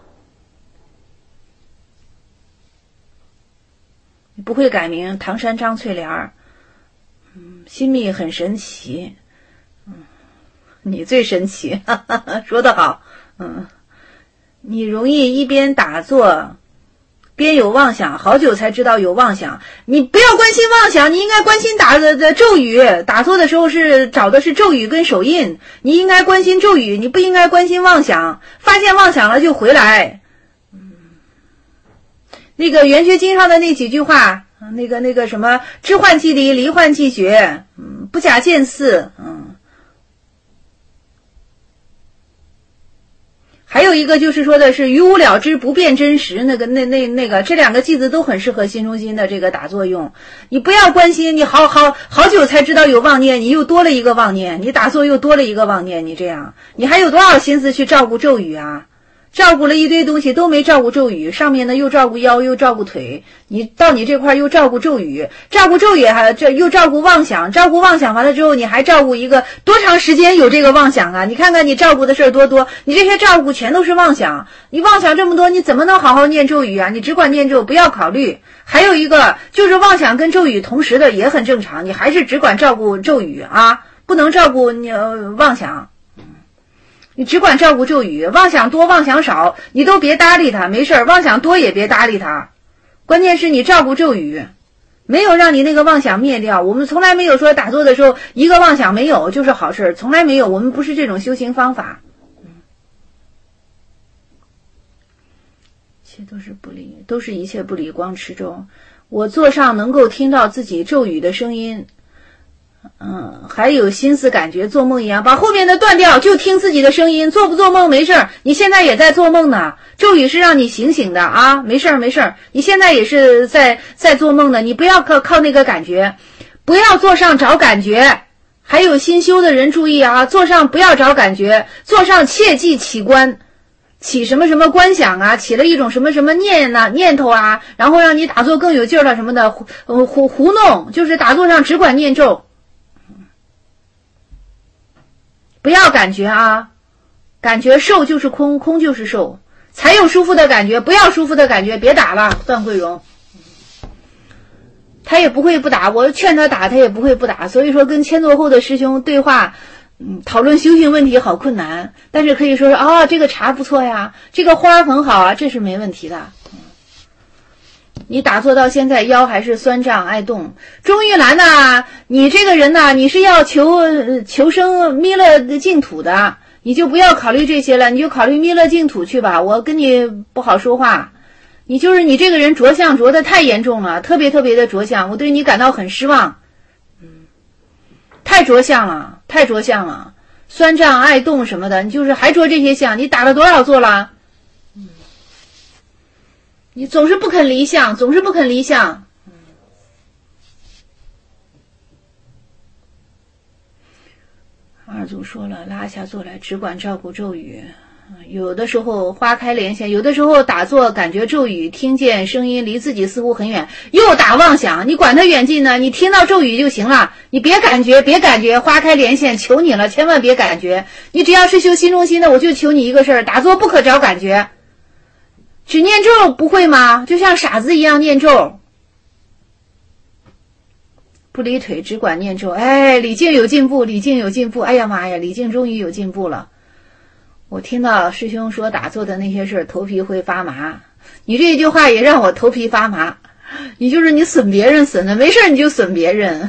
你不会改名唐山张翠莲，嗯，心密很神奇，嗯，你最神奇，哈哈哈，说得好，嗯。你容易一边打坐边有妄想，好久才知道有妄想。你不要关心妄想，你应该关心打的的咒语。打坐的时候是找的是咒语跟手印，你应该关心咒语，你不应该关心妄想。发现妄想了就回来。嗯，那个圆觉经上的那几句话，那个那个什么知幻即离，离幻即觉，嗯，不假见似，嗯。还有一个就是说的是于无了知不变真实，那个那那那个这两个句子都很适合心中心的这个打坐用。你不要关心，你好好好久才知道有妄念，你又多了一个妄念，你打坐又多了一个妄念，你这样你还有多少心思去照顾咒语啊？ 照顾了一堆东西都没照顾咒语，上面呢又照顾腰又照顾腿，你到你这块又照顾咒语，照顾咒语还这又照顾妄想，照顾妄想完了之后你还照顾一个，多长时间有这个妄想啊？你看看你照顾的事儿多多，你这些照顾全都是妄想，你妄想这么多，你怎么能好好念咒语啊？你只管念咒，不要考虑。还有一个就是妄想跟咒语同时的也很正常，你还是只管照顾咒语啊，不能照顾你、呃、妄想。你只管照顾咒语，妄想多妄想少你都别搭理他，没事，妄想多也别搭理他，关键是你照顾咒语，没有让你那个妄想灭掉。我们从来没有说打坐的时候一个妄想没有就是好事，从来没有，我们不是这种修行方法。一切都是不离，都是一切不离光持咒。我坐上能够听到自己咒语的声音，嗯，还有心思感觉做梦一样，把后面的断掉，就听自己的声音。做不做梦没事，你现在也在做梦呢，咒语是让你醒醒的啊，没事没事，你现在也是在在做梦的，你不要靠靠那个感觉，不要坐上找感觉。还有新修的人注意啊，坐上不要找感觉，坐上切记起观，起什么什么观想啊，起了一种什么什么念啊念头啊，然后让你打坐更有劲儿了什么的，胡胡胡弄，就是打坐上只管念咒。不要感觉啊，感觉受就是空，空就是受，才有舒服的感觉，不要舒服的感觉别打了。段桂荣他也不会不打，我劝他打他也不会不打，所以说跟千座后的师兄对话，嗯，讨论修行问题好困难，但是可以说是啊、哦，这个茶不错呀，这个花很好啊，这是没问题的。你打坐到现在腰还是酸胀爱动，钟玉兰呐，你这个人呐，你是要求求生弥勒的净土的，你就不要考虑这些了，你就考虑弥勒净土去吧。我跟你不好说话，你就是你这个人着相着的太严重了，特别特别的着相，我对你感到很失望。嗯，太着相了，太着相了，酸胀爱动什么的，你就是还着这些相，你打了多少坐了？你总是不肯离相，总是不肯离相。二祖说了，拉下坐来，只管照顾咒语。有的时候花开连线，有的时候打坐感觉咒语，听见声音离自己似乎很远，又打妄想，你管它远近呢，你听到咒语就行了，你别感觉，别感觉，花开连线，求你了，千万别感觉。你只要是修心中心的，我就求你一个事儿，打坐不可找感觉。只念咒不会吗？就像傻子一样念咒，不离腿只管念咒。哎，李静有进步，李静有进步。哎呀妈呀，李静终于有进步了。我听到师兄说打坐的那些事，头皮会发麻。你这一句话也让我头皮发麻。你就是你损别人损的，没事你就损别人。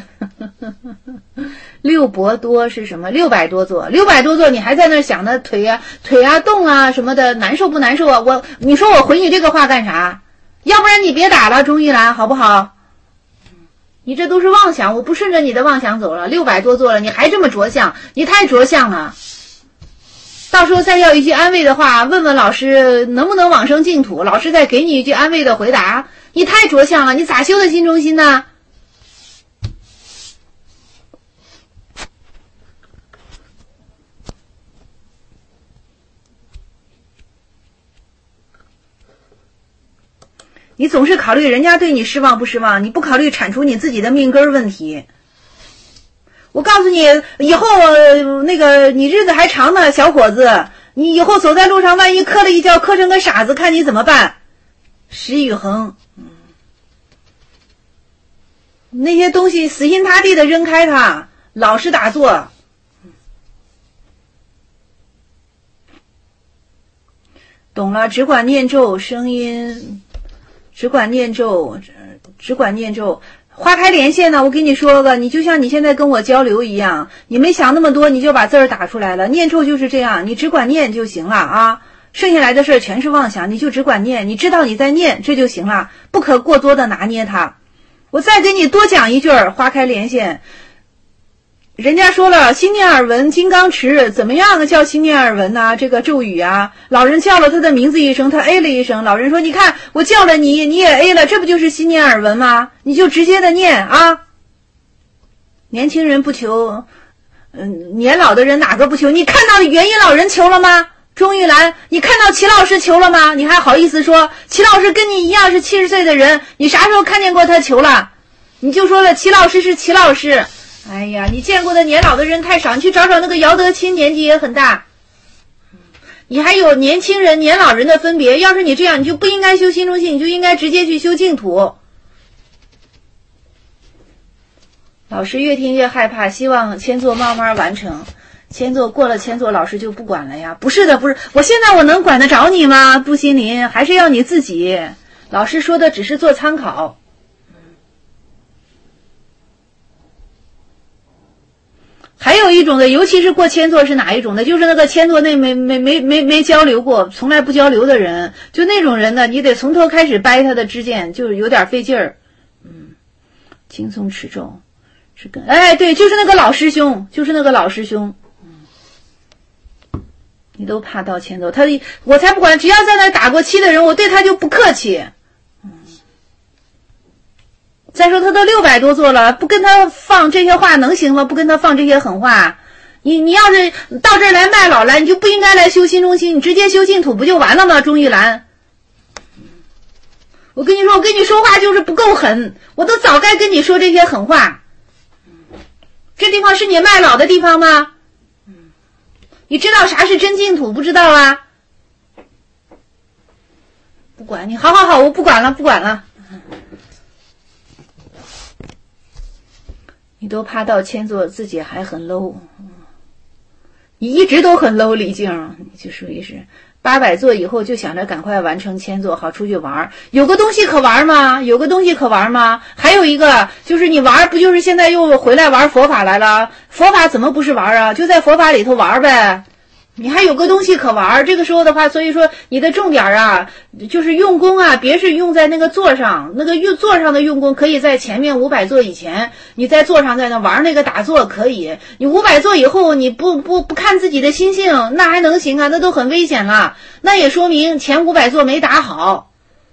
六百多是什么？六百多座，六百多座，你还在那想着腿啊、腿啊动啊什么的，难受不难受啊？我，你说我回你这个话干啥？要不然你别打了，钟玉兰，好不好？你这都是妄想，我不顺着你的妄想走了。六百多座了，你还这么着相，你太着相了。到时候再要一句安慰的话，问问老师能不能往生净土，老师再给你一句安慰的回答。你太着相了，你咋修的心中心呢？你总是考虑人家对你失望不失望，你不考虑铲除你自己的命根问题。我告诉你，以后那个你日子还长呢，小伙子，你以后走在路上，万一磕了一跤，磕成个傻子，看你怎么办？石宇恒，嗯，那些东西死心塌地的扔开它，老实打坐。懂了，只管念咒，声音。只管念咒，只管念咒。花开连线呢，我跟你说个，你就像你现在跟我交流一样，你没想那么多，你就把字儿打出来了。念咒就是这样，你只管念就行了啊，剩下来的事儿全是妄想，你就只管念，你知道你在念，这就行了，不可过多的拿捏它。我再给你多讲一句儿，花开连线。人家说了，心念耳闻金刚持，怎么样叫心念耳闻呢、啊？这个咒语啊，老人叫了他的名字一声，他 A 了一声，老人说你看我叫了你，你也 A 了，这不就是心念耳闻吗？你就直接的念啊。年轻人不求，嗯，年老的人哪个不求？你看到元音老人求了吗？ 钟玉兰，你看到齐老师求了吗？你还好意思说齐老师跟你一样是七十岁的人，你啥时候看见过他求了？你就说了齐老师是齐老师。哎呀，你见过的年老的人太少，你去找找那个姚德钦，年纪也很大。你还有年轻人、年老人的分别。要是你这样，你就不应该修心中性，你就应该直接去修净土。老师越听越害怕，希望千座慢慢完成。千座过了千座，老师就不管了呀？不是的，不是，我现在我能管得着你吗？杜心林，还是要你自己。老师说的只是做参考。还有一种的，尤其是过千座是哪一种的？就是那个千座内没没没没没交流过，从来不交流的人，就那种人呢，你得从头开始掰他的支箭，就是有点费劲儿。嗯，轻松持咒是跟哎对，就是那个老师兄，就是那个老师兄。嗯，你都怕到千座，他我才不管，只要在那打过七的人，我对他就不客气。再说他都六百多座了，不跟他放这些话能行吗？不跟他放这些狠话，你你要是到这儿来卖老来，你就不应该来修心中心，你直接修净土不就完了吗？钟玉兰，我跟你说，我跟你说话就是不够狠，我都早该跟你说这些狠话。这地方是你卖老的地方吗？你知道啥是真净土不知道啊？不管你，好好好，我不管了，不管了。你都怕到千座，自己还很 low， 你一直都很 low， 李静，你就属于是八百座以后就想着赶快完成千座，好出去玩。有个东西可玩吗？有个东西可玩吗？还有一个就是你玩，不就是现在又回来玩佛法来了？佛法怎么不是玩啊？就在佛法里头玩呗。你还有个东西可玩，这个时候的话，所以说你的重点啊，就是用功啊，别是用在那个座上，那个用座上的用功可以在前面五百座以前，你在座上在那玩那个打坐可以，你五百座以后你不不不看自己的心性，那还能行啊？那都很危险了，那也说明前五百座没打好，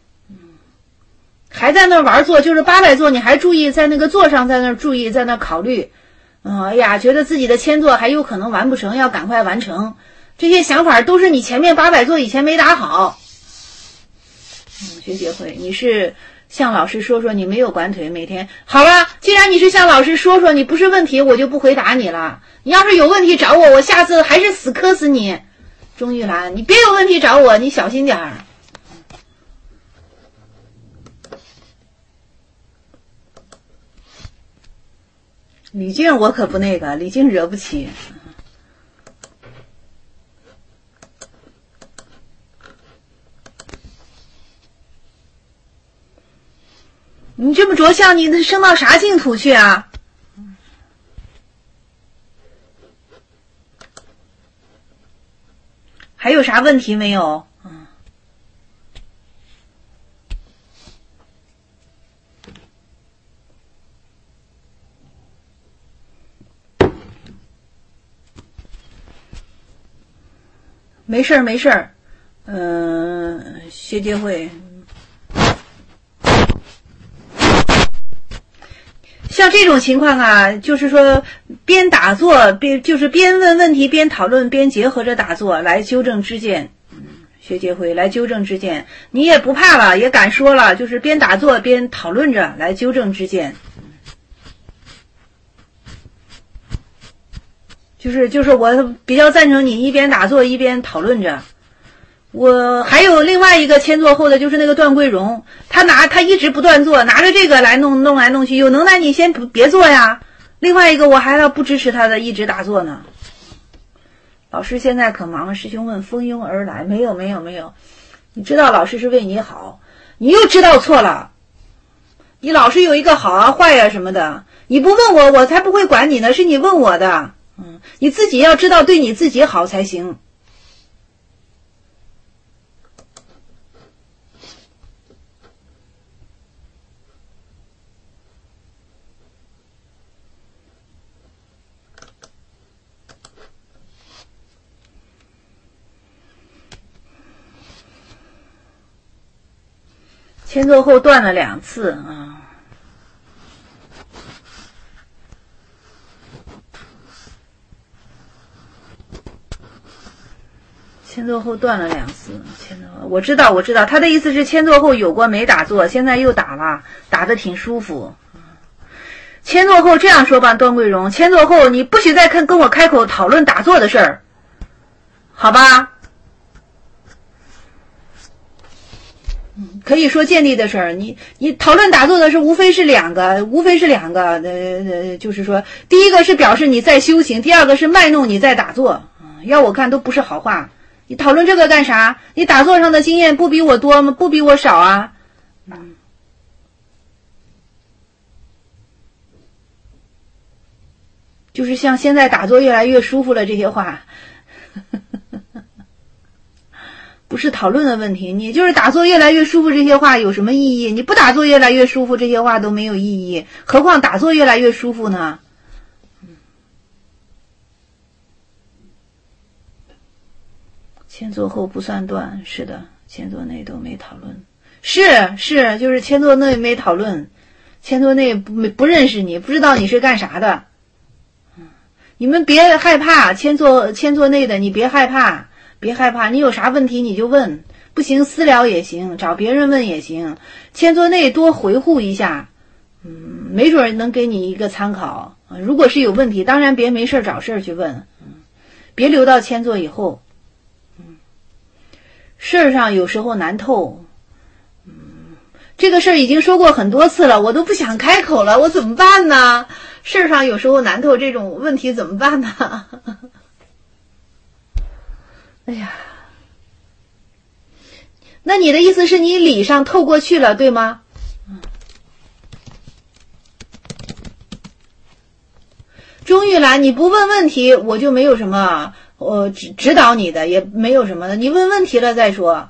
还在那玩座，就是八百座，你还注意在那个座上，在那注意在那考虑，嗯，哎呀，觉得自己的千座还有可能完不成，要赶快完成。这些想法都是你前面八百座以前没打好。嗯，学姐会，你是向老师说说你没有管腿，每天好了。既然你是向老师说说，你不是问题，我就不回答你了。你要是有问题找我，我下次还是死磕死你。钟玉兰，你别有问题找我，你小心点儿。李静我可不那个，李静惹不起。你这么着相，你升到啥净土去啊？还有啥问题没有？嗯，没事儿没事儿，嗯、呃，学姐会。像这种情况啊，就是说边打坐边就是边问问题边讨论边结合着打坐来纠正知见。学姐会来纠正知见，你也不怕了，也敢说了，就是边打坐边讨论着来纠正知见。就是就是我比较赞成你一边打坐一边讨论着。我还有另外一个千座后的，就是那个段桂荣，他拿他一直不断做，拿着这个来弄弄来弄去，有能耐你先不别做呀。另外一个我还要不支持他的一直打坐呢。老师现在可忙，师兄问蜂拥而来，没有没有没有，你知道老师是为你好，你又知道错了。你老是有一个好啊坏啊什么的，你不问我我才不会管你呢，是你问我的。嗯，你自己要知道对你自己好才行。千座后断了两次啊，千签坐后断了两次，签坐后我知道我知道，他的意思是签坐后有过没打坐，现在又打了，打得挺舒服。签坐后这样说吧，段桂荣，签坐后你不许再跟跟我开口讨论打坐的事儿，好吧？可以说建立的事儿，你你讨论打坐的事，无非是两个，无非是两个，呃呃，就是说，第一个是表示你在修行，第二个是卖弄你在打坐，要我看都不是好话。你讨论这个干啥？你打坐上的经验不比我多吗？不比我少啊？嗯，就是像现在打坐越来越舒服了这些话。不是讨论的问题，你就是打坐越来越舒服这些话有什么意义？你不打坐越来越舒服这些话都没有意义，何况打坐越来越舒服呢？签坐后不算断，是的，签坐内都没讨论，是是，就是签坐内没讨论，签坐内不不认识你，不知道你是干啥的。你们别害怕，签坐签坐内的你别害怕。别害怕，你有啥问题你就问，不行私聊也行，找别人问也行。签坐内多回护一下，嗯，没准能给你一个参考。如果是有问题，当然别没事找事去问，嗯，别留到签坐以后。嗯，事儿上有时候难透，嗯，这个事儿已经说过很多次了，我都不想开口了，我怎么办呢？事儿上有时候难透，这种问题怎么办呢？哎呀，那你的意思是你理上透过去了，对吗？嗯，钟玉兰，你不问问题，我就没有什么我指指导你的，也没有什么的，你问问题了再说。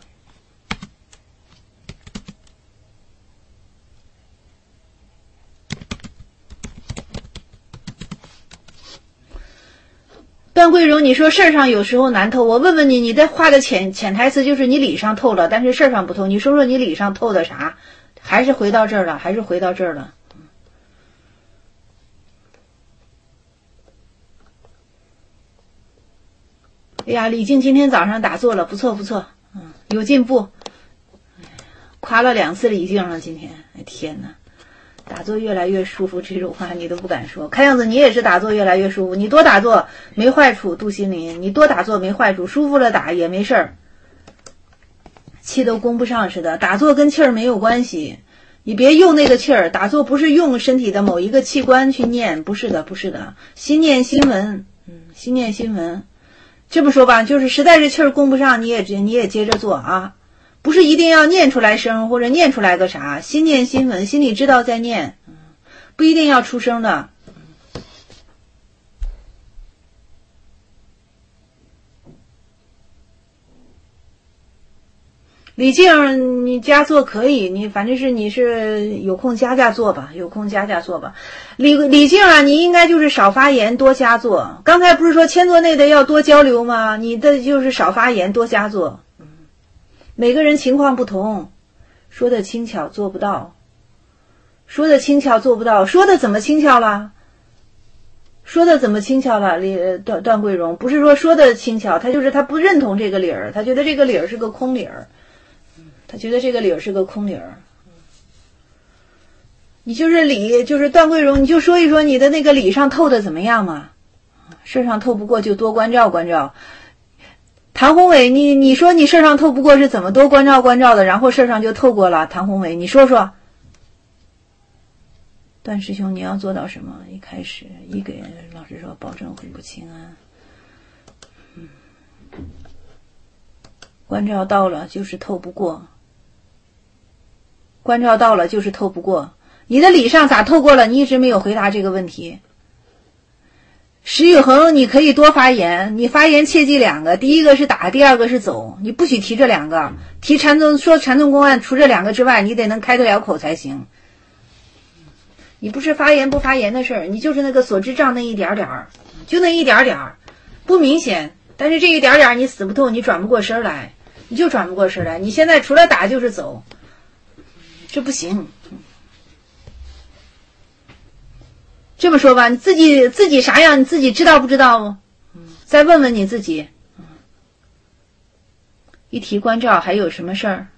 段桂荣，你说事儿上有时候难透，我问问你，你的话的潜潜台词就是你理上透了，但是事儿上不透。你说说你理上透的啥？还是回到这儿了，还是回到这儿了。哎呀，李静今天早上打坐了，不错不错，嗯，有进步。夸了两次李静了，今天，哎天哪！打坐越来越舒服，这种话你都不敢说。看样子你也是打坐越来越舒服，你多打坐没坏处，杜心林，你多打坐没坏处，舒服了打也没事儿，气都供不上似的。打坐跟气儿没有关系，你别用那个气儿，打坐不是用身体的某一个器官去念，不是的，不是的，心念心闻，嗯，心念心闻。这么说吧，就是实在是气儿供不上，你也你也接着做啊。不是一定要念出来声或者念出来个啥，心念心闻，心里知道在念，不一定要出声的。李静，你加做可以，你反正是你是有空加加做吧，有空加加做吧。李李静啊，你应该就是少发言，多加做。刚才不是说签坐内的要多交流吗？你的就是少发言，多加做。每个人情况不同，说的轻巧做不到，说的轻巧做不到，说的怎么轻巧了？说的怎么轻巧了？李段段桂荣不是说说的轻巧，他就是他不认同这个理儿，他觉得这个理儿是个空理儿，他觉得这个理儿是个空理儿。你就是理，就是段桂荣，你就说一说你的那个理上透的怎么样嘛？事上透不过就多关照关照。谭宏伟，你你说你事上透不过是怎么多关照关照的，然后事上就透过了？谭宏伟，你说说。段师兄，你要做到什么？一开始一给老师说，保证魂不轻安。嗯，关照到了就是透不过，关照到了就是透不过。你的理上咋透过了？你一直没有回答这个问题。石宇恒，你可以多发言，你发言切记两个，第一个是打，第二个是走，你不许提这两个。提禅宗说禅宗公案，除这两个之外，你得能开得了口才行。你不是发言不发言的事儿，你就是那个所知障那一点点儿，就那一点点儿，不明显，但是这一点点儿你死不透，你转不过身来，你就转不过身来。你现在除了打就是走，这不行。这么说吧，你自己自己啥样，你自己知道不知道？嗯，再问问你自己。嗯， 一提关照还有什么事儿？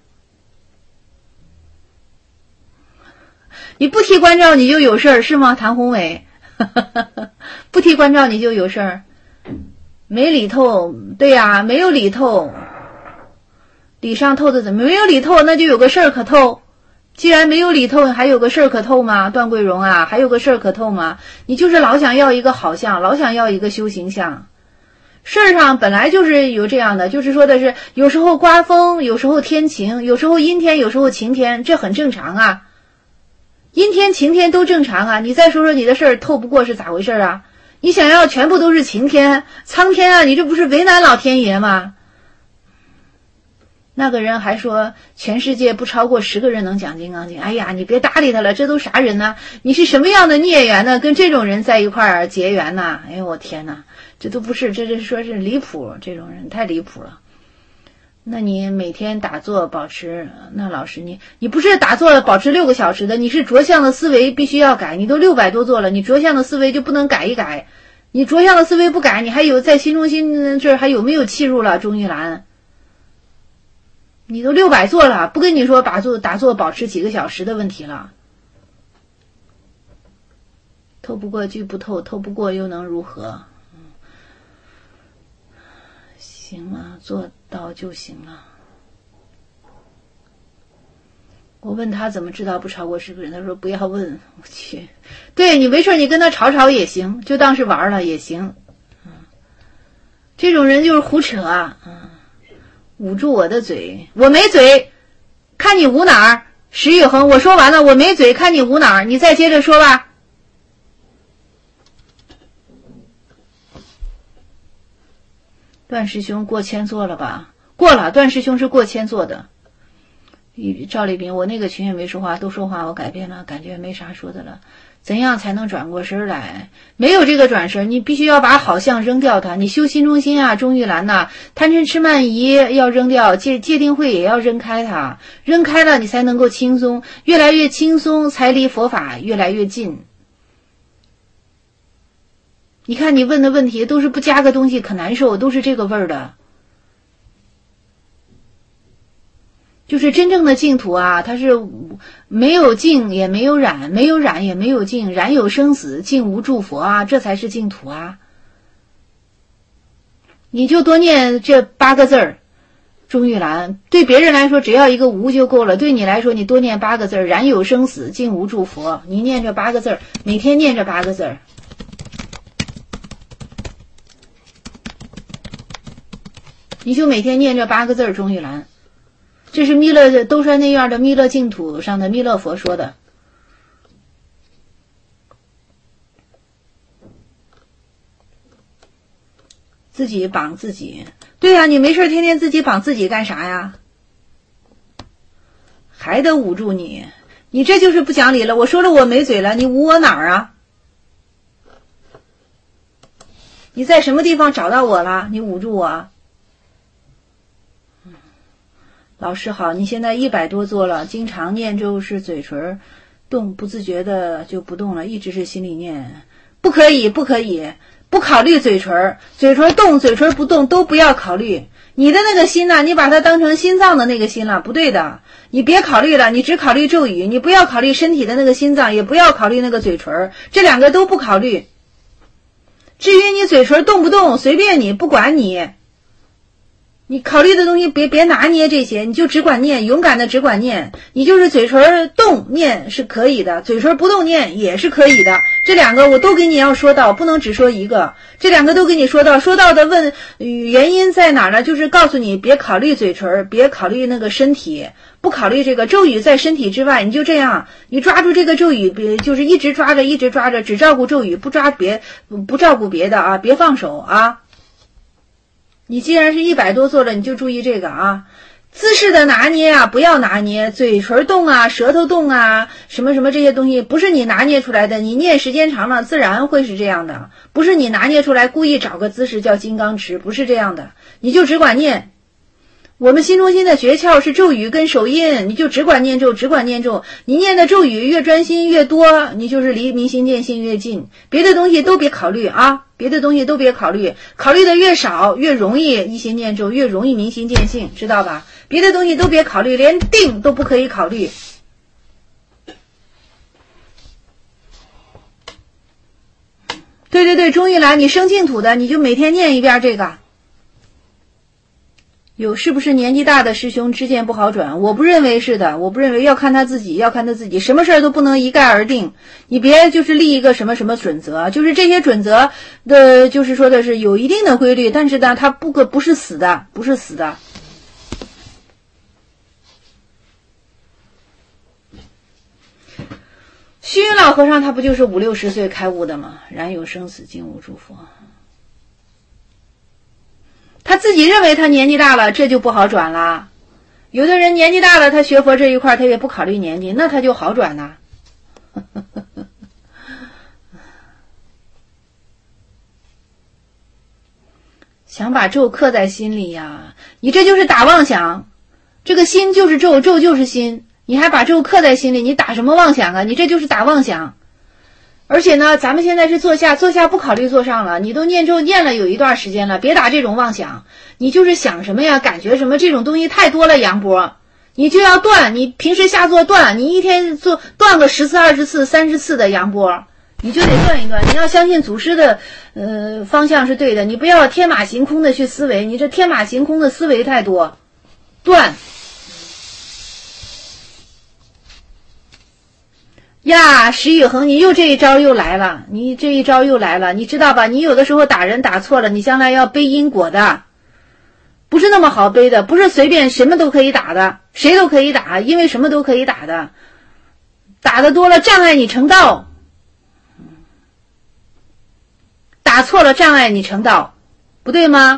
你不提关照你就有事儿是吗？谭宏伟不提关照你就有事儿，没理透。对呀、啊，没有理透，理上透的怎么没有理透？那就有个事儿可透。既然没有理透，还有个事儿可透吗？段桂荣啊，还有个事儿可透吗？你就是老想要一个好相，老想要一个修行相。事儿上本来就是有这样的，就是说的是有时候刮风，有时候天晴，有时候阴天，有时候晴天，这很正常啊。阴天晴天都正常啊，你再说说你的事儿透不过是咋回事啊？你想要全部都是晴天苍天啊，你这不是为难老天爷吗？那个人还说全世界不超过十个人能讲金刚经。哎呀，你别搭理他了，这都啥人呢？你是什么样的孽缘呢？跟这种人在一块儿结缘呢？哎呦我天哪，这都不是，这这说是离谱，这种人太离谱了。那你每天打坐保持，那老师你你不是打坐保持六个小时的，你是着相的思维必须要改，你都六百多座了，你着相的思维就不能改一改？你着相的思维不改，你还有在心中心这还有没有气入了？钟玉兰，你都六百座了，不跟你说打坐打坐保持几个小时的问题了。透不过拒不透，透不过又能如何？嗯，行了，做到就行了。我问他怎么知道不超过十个人，他说不要问。我去，对你没事你跟他吵吵也行，就当是玩了也行。嗯，这种人就是胡扯啊。嗯，捂住我的嘴，我没嘴，看你捂哪儿。石宇恒，我说完了，我没嘴，看你捂哪儿，你再接着说吧。段师兄过千座了吧？过了，段师兄是过千座的。赵丽萍，我那个群也没说话，都说话，我改变了，感觉没啥说的了。怎样才能转过身来？没有这个转身，你必须要把好相扔掉它。你修心中心啊，钟玉兰呐、啊，贪嗔痴慢疑要扔掉，戒戒定慧也要扔开它，扔开了你才能够轻松，越来越轻松，才离佛法越来越近。你看你问的问题都是不加个东西可难受，都是这个味儿的。就是真正的净土啊，它是没有净也没有染，没有染也没有净，染有生死，净无诸佛啊，这才是净土啊。你就多念这八个字儿，钟玉兰，对别人来说只要一个无就够了，对你来说你多念八个字儿，染有生死，净无诸佛，你念这八个字儿，每天念这八个字儿。你就每天念这八个字儿，钟玉兰，这是弥勒兜山内院的弥勒净土上的弥勒佛说的。自己绑自己，对呀、啊，你没事天天自己绑自己干啥呀？还得捂住你，你这就是不讲理了。我说了我没嘴了，你捂我哪儿啊？你在什么地方找到我了？你捂住我。老师好，你现在一百多座了，经常念咒是嘴唇动，不自觉的就不动了，一直是心里念，不可以，不可以，不考虑嘴唇，嘴唇动，嘴唇不动都不要考虑。你的那个心呢、啊，你把它当成心脏的那个心了，不对的，你别考虑了，你只考虑咒语，你不要考虑身体的那个心脏，也不要考虑那个嘴唇，这两个都不考虑。至于你嘴唇动不动，随便你，不管你。你考虑的东西别别拿捏这些，你就只管念，勇敢的只管念。你就是嘴唇动念是可以的，嘴唇不动念也是可以的。这两个我都给你要说到，不能只说一个，这两个都给你说到。说到的问原因在哪儿呢？就是告诉你别考虑嘴唇，别考虑那个身体，不考虑这个咒语在身体之外，你就这样，你抓住这个咒语，别就是一直抓着，一直抓着，只照顾咒语，不抓别不照顾别的啊，别放手啊。你既然是一百多座了，你就注意这个啊，姿势的拿捏啊，不要拿捏嘴唇动啊，舌头动啊，什么什么这些东西不是你拿捏出来的，你念时间长了自然会是这样的，不是你拿捏出来故意找个姿势叫金刚持，不是这样的，你就只管念。 我们心中心的诀窍是咒语跟手印，你就只管念咒，只管念咒。你念的咒语越专心越多，你就是离明心见性越近。别的东西都别考虑啊，别的东西都别考虑，考虑的越少，越容易一心念咒，越容易明心见性，知道吧？别的东西都别考虑，连定都不可以考虑。对对对，钟玉兰，你生净土的，你就每天念一遍这个。有是不是年纪大的师兄知见不好转？我不认为是的，我不认为，要看他自己，要看他自己，什么事儿都不能一概而定。你别就是立一个什么什么准则，就是这些准则的，就是说的是有一定的规律，但是呢，它不可不是死的，不是死的。虚云老和尚他不就是五六十岁开悟的吗？然有生死尽无诸佛。他自己认为他年纪大了，这就不好转了。有的人年纪大了，他学佛这一块他也不考虑年纪，那他就好转了。想把咒刻在心里呀，你这就是打妄想。这个心就是咒，咒就是心，你还把咒刻在心里，你打什么妄想啊？你这就是打妄想。而且呢，咱们现在是坐下，坐下不考虑坐上了，你都念咒念了有一段时间了，别打这种妄想。你就是想什么呀，感觉什么，这种东西太多了，杨波，你就要断，你平时下坐断，你一天做断个十次、二十次、三十次的杨波，你就得断一断。你要相信祖师的呃方向是对的，你不要天马行空的去思维，你这天马行空的思维太多，断。呀，石宇恒，你又这一招又来了，你这一招又来了，你知道吧？你有的时候打人打错了，你将来要背因果的，不是那么好背的，不是随便什么都可以打的，谁都可以打，因为什么都可以打的，打的多了障碍你成道，打错了障碍你成道，不对吗？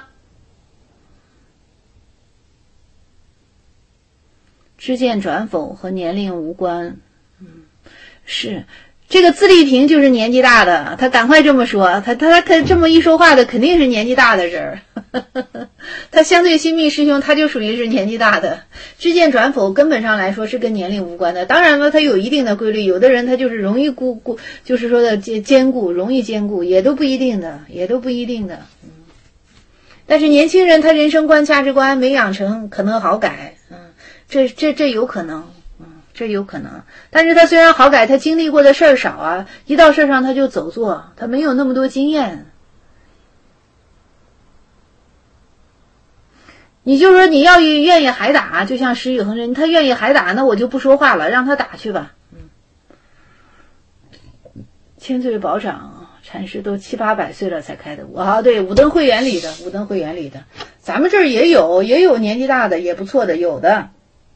知见转否和年龄无关。是，这个自立平就是年纪大的，他赶快这么说，他他他这么一说话的肯定是年纪大的人儿，他相对新密师兄他就属于是年纪大的。知见转否根本上来说是跟年龄无关的，当然了，他有一定的规律，有的人他就是容易固固，就是说的坚固，容易坚固，也都不一定的，也都不一定的。嗯，但是年轻人他人生观价值观没养成，可能好改，嗯，这这这有可能。这有可能，但是他虽然好改，他经历过的事儿少啊，一到事儿上他就走错，他没有那么多经验。你就说你要愿意还打，就像石宇恒人，他愿意还打，那我就不说话了，让他打去吧。嗯，千岁宝长禅师都七八百岁了才开的悟啊，对，五灯会员里的，五灯会员里的，咱们这儿也有，也有年纪大的，也不错的，有的。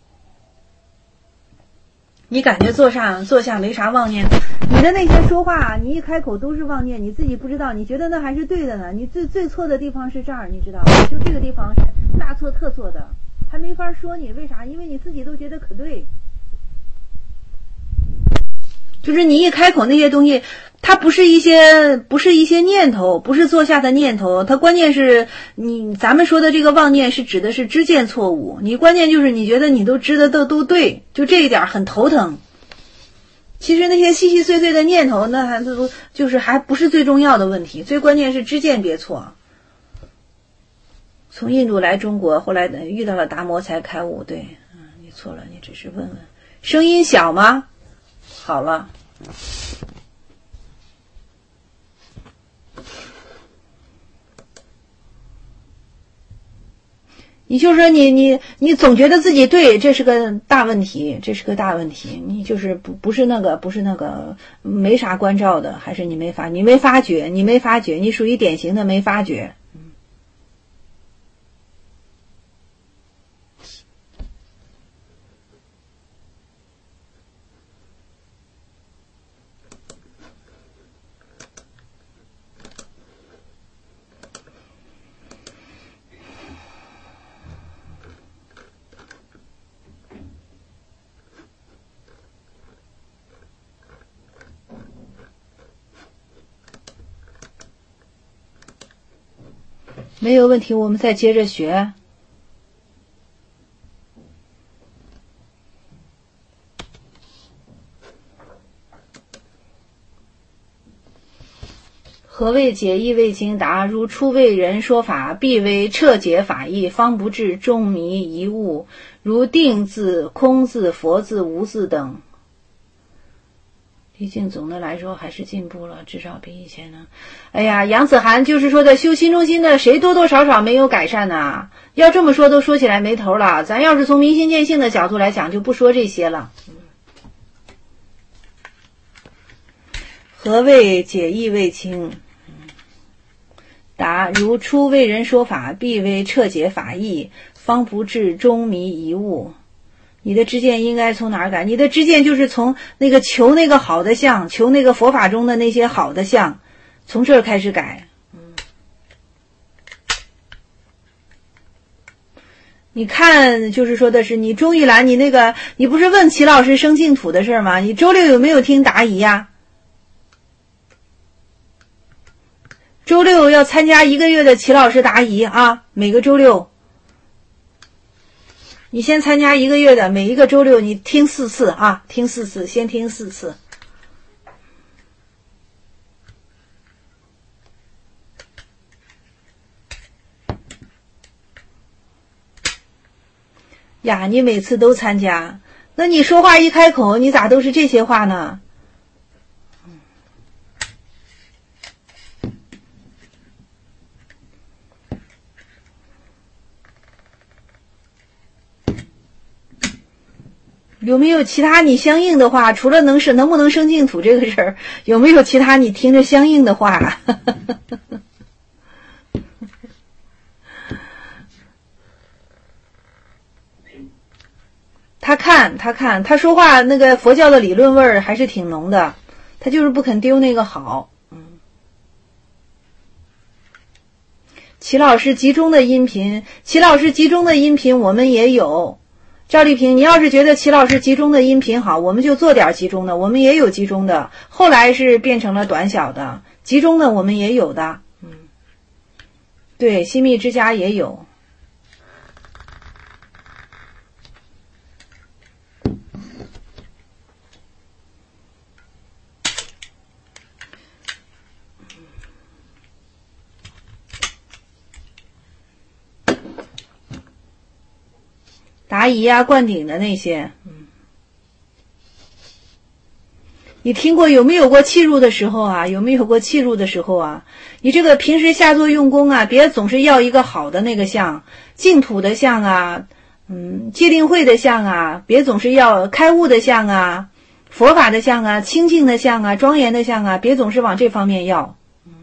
你感觉坐上坐下没啥妄念，你的那些说话，你一开口都是妄念，你自己不知道，你觉得那还是对的呢。你最最错的地方是这儿，你知道吗？就这个地方是大错特错的，还没法说你，为啥？因为你自己都觉得可对。就是你一开口那些东西，它不是一些不是一些念头，不是坐下的念头，它关键是你咱们说的这个妄念是指的是知见错误，你关键就是你觉得你都知的都都对，就这一点很头疼。其实那些细细碎碎的念头，那还都就是还不是最重要的问题，最关键是知见别错。从印度来中国，后来遇到了达摩才开悟，对，嗯，你错了，你只是问问，声音小吗？好了。你就说你你你总觉得自己对，这是个大问题，这是个大问题。你就是不不是那个不是那个没啥关照的，还是你没发你没发觉，你没发觉，你属于典型的没发觉。没有问题，我们再接着学。 何谓解义未清？答：如初为人说法，必为彻解法义，方不至中迷疑误，如定字、空字、佛字、无字等。毕竟总的来说还是进步了，至少比以前呢。哎呀，杨子涵就是说的修心中心的，谁多多少少没有改善呢？要这么说都说起来没头了。咱要是从明心见性的角度来讲，就不说这些了。何谓解义未清？答：如初为人说法，必为彻解法义，方不至中迷疑误。你的知见应该从哪儿改？你的知见就是从那个求那个好的相，求那个佛法中的那些好的相，从这儿开始改。嗯，你看，就是说的是你钟玉兰，你那个你不是问齐老师生净土的事吗？你周六有没有听答疑呀？周六要参加一个月的齐老师答疑啊，每个周六你先参加一个月的，每一个周六你听四次啊，听四次，先听四次。呀，你每次都参加，那你说话一开口，你咋都是这些话呢？有没有其他你相应的话？除了能是能不能生净土这个事儿，有没有其他你听着相应的话？他看他看他说话那个佛教的理论味儿还是挺浓的，他就是不肯丢那个好。嗯，齐老师集中的音频，齐老师集中的音频我们也有。赵丽萍，你要是觉得齐老师集中的音频好，我们就做点集中的，我们也有集中的，后来是变成了短小的，集中的我们也有的。嗯，对，新密之家也有。答疑啊，灌顶的那些，嗯，你听过有没有过弃入的时候啊？有没有过弃入的时候啊？你这个平时下作用功啊，别总是要一个好的那个相，净土的相啊，嗯，戒定慧的相啊，别总是要开悟的相啊，佛法的相啊，清净的相啊，庄严的相啊，别总是往这方面要。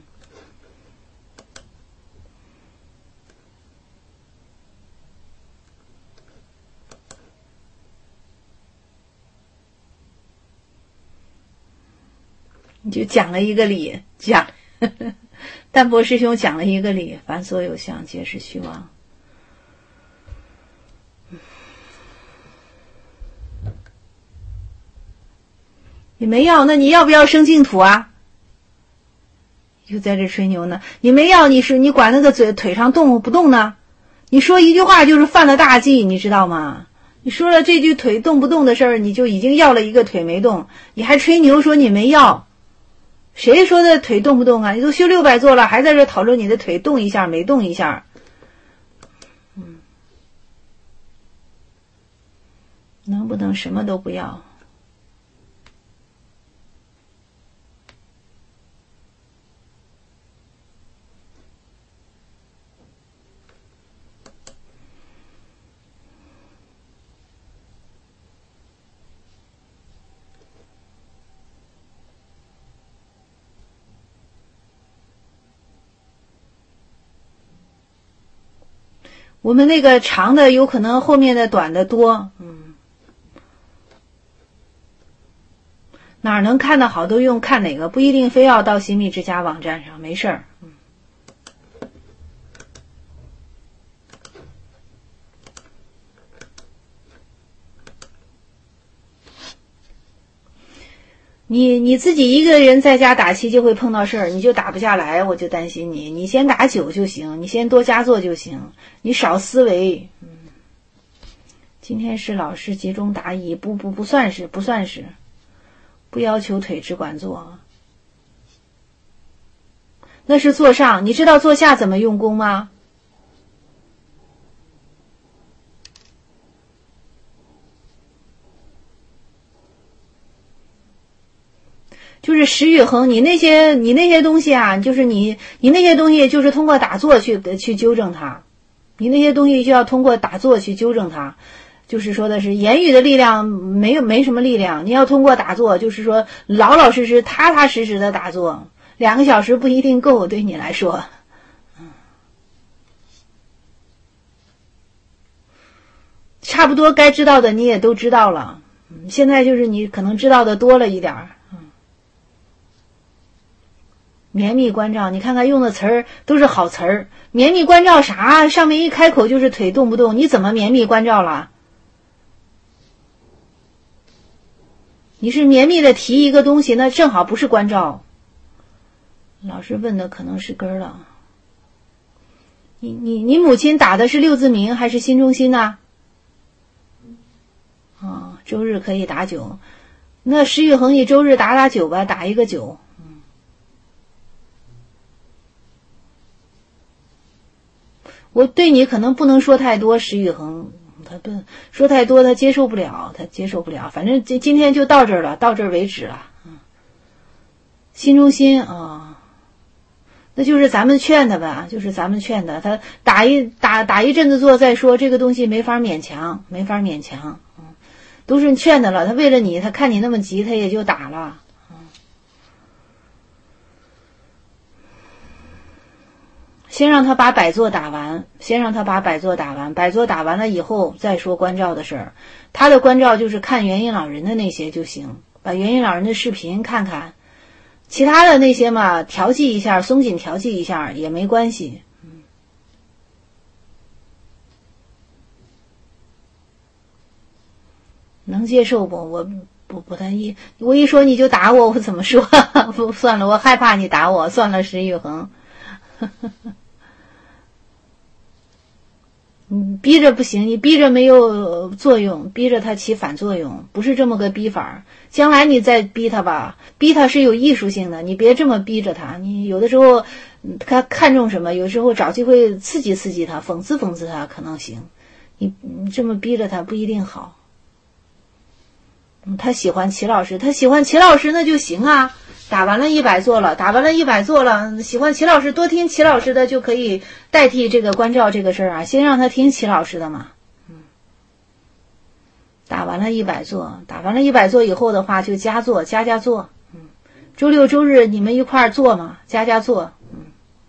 你就讲了一个理，讲呵呵淡泊师兄讲了一个理，凡所有相皆是虚妄。你没要，那你要不要生净土啊？又在这吹牛呢。你没要，你是你管那个嘴腿上动不动呢？你说一句话就是犯了大忌，你知道吗？你说了这句腿动不动的事儿，你就已经要了一个腿没动，你还吹牛说你没要。谁说的腿动不动啊？你都修六百座了，还在这讨论你的腿动一下没动一下。嗯，能不能什么都不要？我们那个长的有可能后面的短的多，嗯，哪儿能看得好都用看哪个，不一定非要到新密之家网站上，没事儿。嗯，你你自己一个人在家打七就会碰到事儿，你就打不下来，我就担心你。你先打九就行，你先多加做就行，你少思维。嗯，今天是老师集中答疑，不不不算是不算是，不要求腿只管做。 那是坐上。你知道坐下怎么用功吗？就是石与恒，你那些你那些东西啊，就是你你那些东西就是通过打坐去去纠正它，你那些东西就要通过打坐去纠正它。就是说的是言语的力量没有没什么力量，你要通过打坐，就是说老老实实踏踏实实的打坐，两个小时不一定够对你来说。差不多该知道的你也都知道了，现在就是你可能知道的多了一点儿。绵密关照，你看看用的词儿都是好词儿。绵密关照啥？上面一开口就是腿动不动，你怎么绵密关照了？你是绵密的提一个东西，那正好不是关照。老师问的可能是根儿了。你你你母亲打的是六字明还是心中心呢？哦，周日可以打九，那石玉恒你周日打打九吧，打一个九。我对你可能不能说太多，石玉恒，他不说太多，他接受不了，他接受不了。反正今今天就到这儿了，到这儿为止了。嗯，心中心啊、哦，那就是咱们劝的吧，就是咱们劝的。他打一打打一阵子坐再说，这个东西没法勉强，没法勉强。嗯，都是劝的了。他为了你，他看你那么急，他也就打了。先让他把百座打完，先让他把百座打完，百座打完了以后再说关照的事儿。他的关照就是看元音老人的那些就行，把元音老人的视频看看，其他的那些嘛，调剂一下，松紧调剂一下也没关系。嗯，能接受不？我不不太一，我一说你就打我，我怎么说？不算了，我害怕你打我，算了，石玉恒。嗯，逼着不行，你逼着没有作用，逼着他起反作用，不是这么个逼法。将来你再逼他吧，逼他是有艺术性的，你别这么逼着他。你有的时候他看重什么，有时候找机会刺激刺激他，讽刺讽刺他可能行。你你这么逼着他不一定好。嗯，他喜欢齐老师，他喜欢齐老师那就行啊。打完了一百座了，打完了一百座了，喜欢齐老师多听齐老师的就可以代替这个关照这个事儿啊，先让他听齐老师的嘛。嗯，打完了一百座，打完了一百座以后的话就加座，加加座。嗯，周六周日你们一块儿做嘛，加加座。嗯，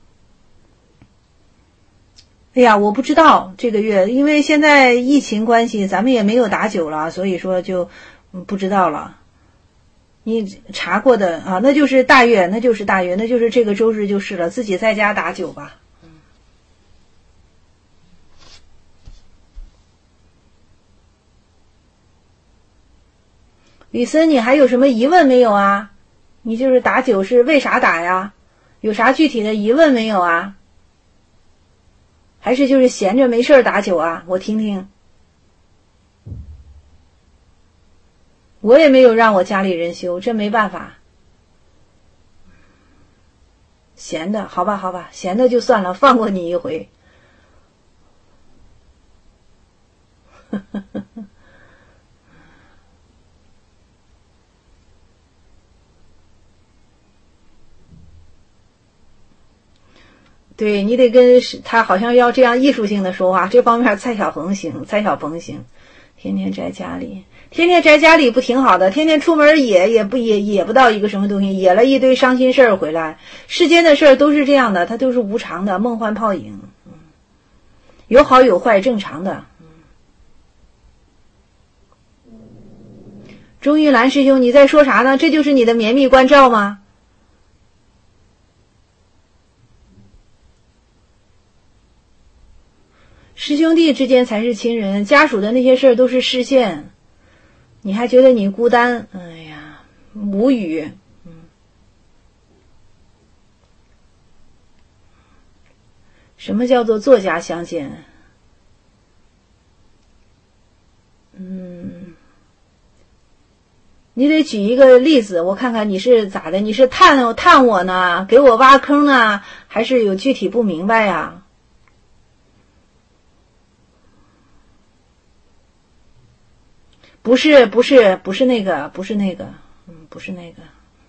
哎呀，我不知道这个月，因为现在疫情关系，咱们也没有打九了，所以说就不知道了。你查过的啊，那就是大月，那就是大月，那就是这个周日就是了，自己在家打九吧。嗯，吕森，你还有什么疑问没有啊？你就是打九是为啥打呀？有啥具体的疑问没有啊？还是就是闲着没事打九啊？我听听。我也没有让我家里人修，这没办法。闲的，好吧，好吧，闲的就算了，放过你一回。对，你得跟他好像要这样艺术性的说话，这方面蔡小鹏行，蔡小鹏行，天天在家里。天天宅家里不挺好的，天天出门野也不野野不到一个什么东西，野了一堆伤心事儿回来。世间的事儿都是这样的，它都是无常的，梦幻泡影，嗯，有好有坏，正常的。嗯，钟玉兰师兄，你在说啥呢？这就是你的绵密关照吗？师兄弟之间才是亲人，家属的那些事儿都是视线。你还觉得你孤单？哎呀，无语。嗯，什么叫做作家相见？嗯， 你得举一个例子，我看看你是咋的？你是探探我呢，给我挖坑呢，还是有具体不明白呀？不是，不是，不是那个，不是那个，嗯，不是那个。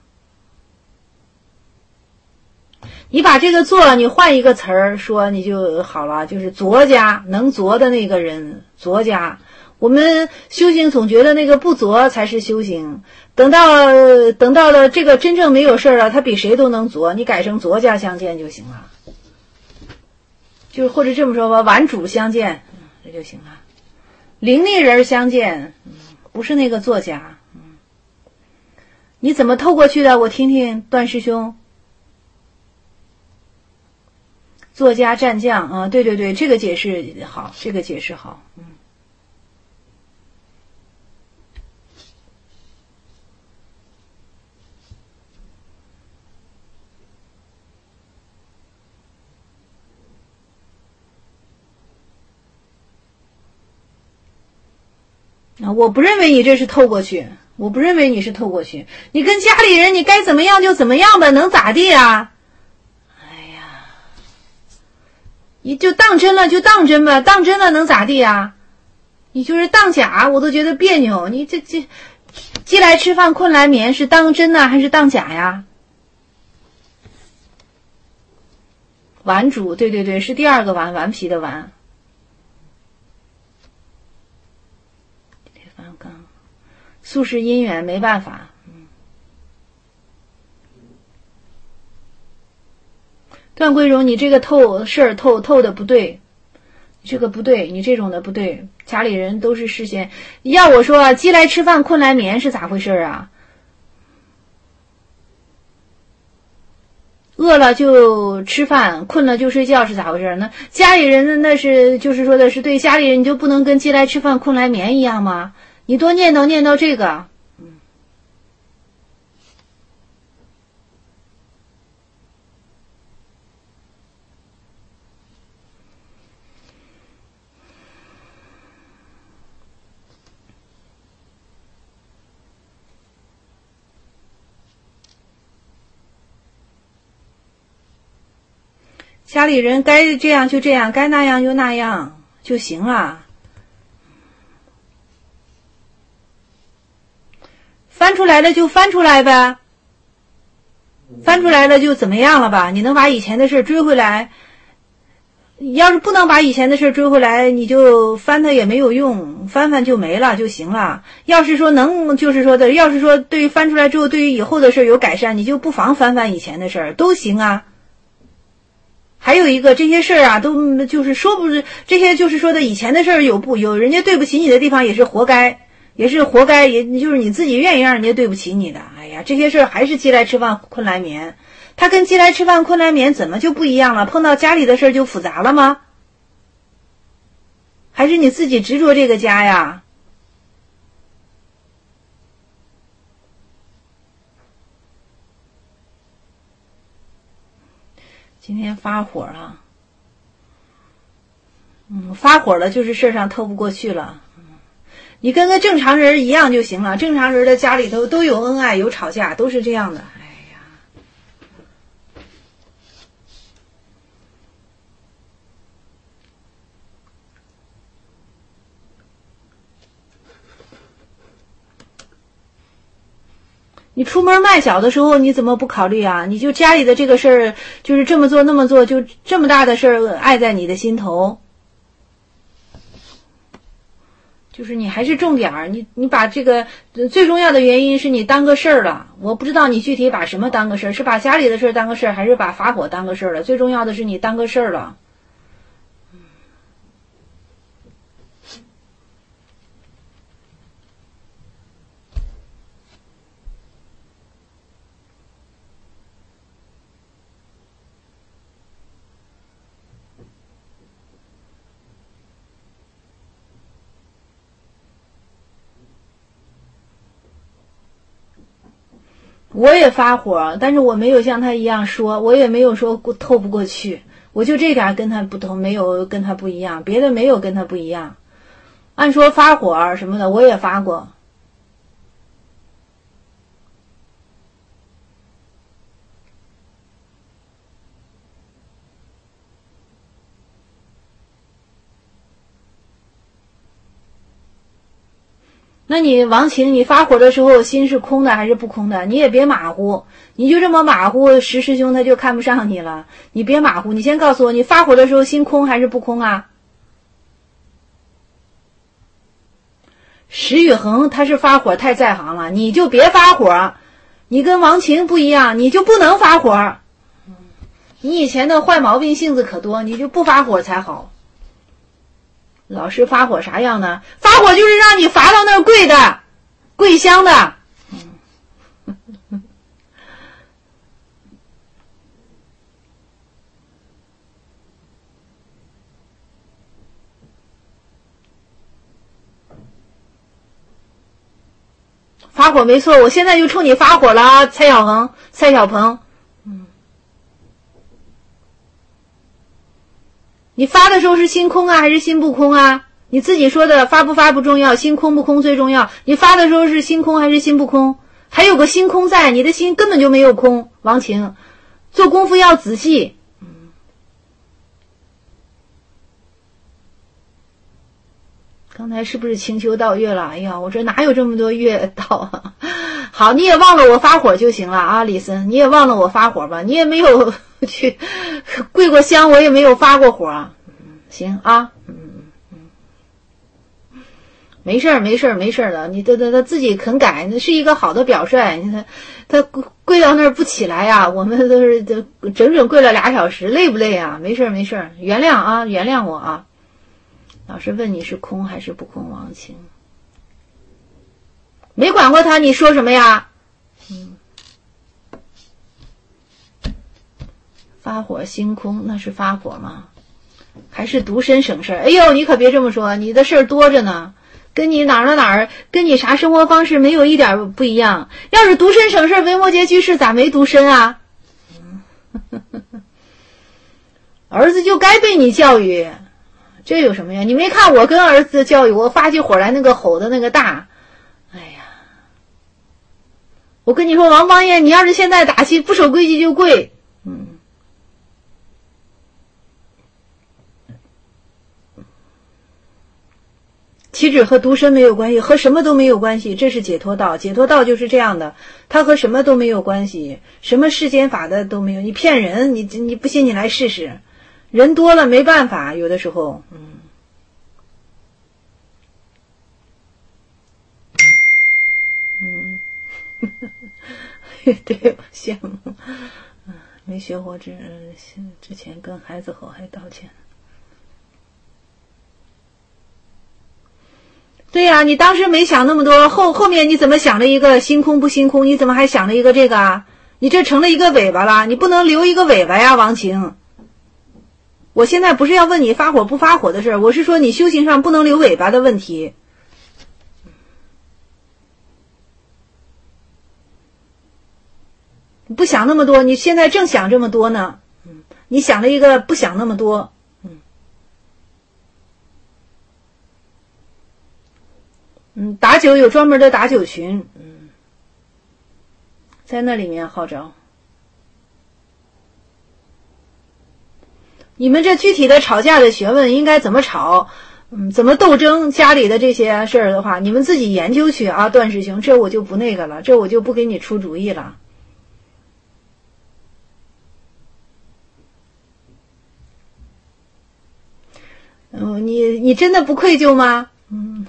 你把这个做，你换一个词儿说，你就好了，就是作家，能作的那个人，作家。我们修行总觉得那个不作才是修行，等到等到了这个真正没有事了，他比谁都能作，你改成作家相见就行了，就是或者这么说吧，玩主相见，嗯，这就行了。灵力人相见，嗯，不是那个作家，嗯，你怎么透过去的？我听听，段师兄。作家战将啊，对对对，这个解释好，这个解释好，嗯。啊，我不认为你这是透过去，我不认为你是透过去。你跟家里人，你该怎么样就怎么样吧，能咋地啊？哎呀，你就当真了就当真吧，当真了能咋地啊？你就是当假，我都觉得别扭。你这这，饥来吃饭，困来眠，是当真呢还是当假呀？顽主，对对对，是第二个顽，顽皮的顽。宿世姻缘没办法，嗯。段桂荣，你这个透事儿透透的不对，你这个不对，你这种的不对。家里人都是事先要我说啊，饥来吃饭，困来眠是咋回事啊？饿了就吃饭，困了就睡觉是咋回事？那家里人那是就是说的是对家里人，你就不能跟饥来吃饭，困来眠一样吗？你多念叨念叨这个，嗯。家里人该这样就这样，该那样就那样就行了。翻出来了就翻出来呗，翻出来了就怎么样了吧？你能把以前的事追回来？要是不能把以前的事追回来，你就翻它也没有用，翻翻就没了就行了。要是说能，就是说的，要是说对于翻出来之后，对于以后的事有改善，你就不妨翻翻以前的事都行啊。还有一个，这些事儿啊，都就是说不是这些，就是说的以前的事儿有不有人家对不起你的地方，也是活该。也是活该，也就是你自己愿意让人家对不起你的。哎呀，这些事儿还是饥来吃饭困来眠，他跟饥来吃饭困来眠怎么就不一样了？碰到家里的事儿就复杂了吗？还是你自己执着这个家呀？今天发火了，嗯，发火了就是事儿上透不过去了。你跟个正常人一样就行了，正常人的家里头都有恩爱有吵架，都是这样的。哎呀，你出门卖小的时候你怎么不考虑啊？你就家里的这个事儿就是这么做那么做，就这么大的事儿爱在你的心头。就是你还是重点儿，你你把这个最重要的原因是你当个事儿了。我不知道你具体把什么当个事儿，是把家里的事儿当个事儿，还是把发火当个事儿了？最重要的是你当个事儿了。我也发火，但是我没有像他一样说，我也没有说透不过去，我就这点跟他不同，没有跟他不一样，别的没有跟他不一样。按说发火什么的我也发过， 那你王晴，你发火的时候心是空的还是不空的？你也别马虎，你就这么马虎，石师兄他就看不上你了。你别马虎，你先告诉我，你发火的时候心空还是不空啊？石宇恒他是发火太在行了，你就别发火。你跟王晴不一样，你就不能发火。你以前的坏毛病性子可多，你就不发火才好。老师发火啥样呢？发火就是让你罚到那儿跪的，跪香的。发火没错，我现在就冲你发火了啊，蔡小恒、蔡小鹏。嗯，你发的时候是心空啊还是心不空啊？你自己说的，发不发不重要，心空不空最重要。你发的时候是心空还是心不空？还有个心空在，你的心根本就没有空。王晴，做功夫要仔细。刚才是不是清修道月了？哎呀，我这哪有这么多月道啊？好，你也忘了我发火就行了啊，李森，你也忘了我发火吧？你也没有去跪过香，我也没有发过火。嗯，行啊，嗯嗯，没事儿，没事儿，没事儿的。你他他他自己肯改，那是一个好的表率。你看他跪到那儿不起来呀、啊，我们都是整整跪了俩小时，累不累啊？没事儿，没事儿，原谅啊，原谅我啊。老师问你是空还是不空，王晴没管过他，你说什么呀？嗯，发火心空那是发火吗？还是独身省事儿？哎呦，你可别这么说，你的事儿多着呢，跟你哪儿哪哪儿，跟你啥生活方式没有一点不一样。要是独身省事儿，维摩诘居士咋没独身啊？儿子就该被你教育。这有什么呀？你没看我跟儿子教育，我发起火来那个吼的那个大，哎呀！我跟你说，王方爷，你要是现在打气不守规矩就跪，嗯。岂止和独身没有关系，和什么都没有关系，这是解脱道。解脱道就是这样的，它和什么都没有关系，什么世间法的都没有。你骗人，你你不信你来试试。人多了没办法，有的时候，嗯，嗯，对，我羡慕，嗯，没学活之之前跟孩子吼还道歉。对呀、啊，你当时没想那么多，后后面你怎么想了一个心空不心空？你怎么还想了一个这个啊？你这成了一个尾巴了，你不能留一个尾巴呀，王晴。我现在不是要问你发火不发火的事儿，我是说你修行上不能留尾巴的问题。你不想那么多，你现在正想这么多呢。嗯，你想了一个不想那么多。嗯，嗯，打酒有专门的打酒群，嗯，在那里面号召。你们这具体的吵架的学问应该怎么吵，嗯，怎么斗争家里的这些事儿的话，你们自己研究去啊，段师兄，这我就不那个了，这我就不给你出主意了。嗯，你你真的不愧疚吗？嗯，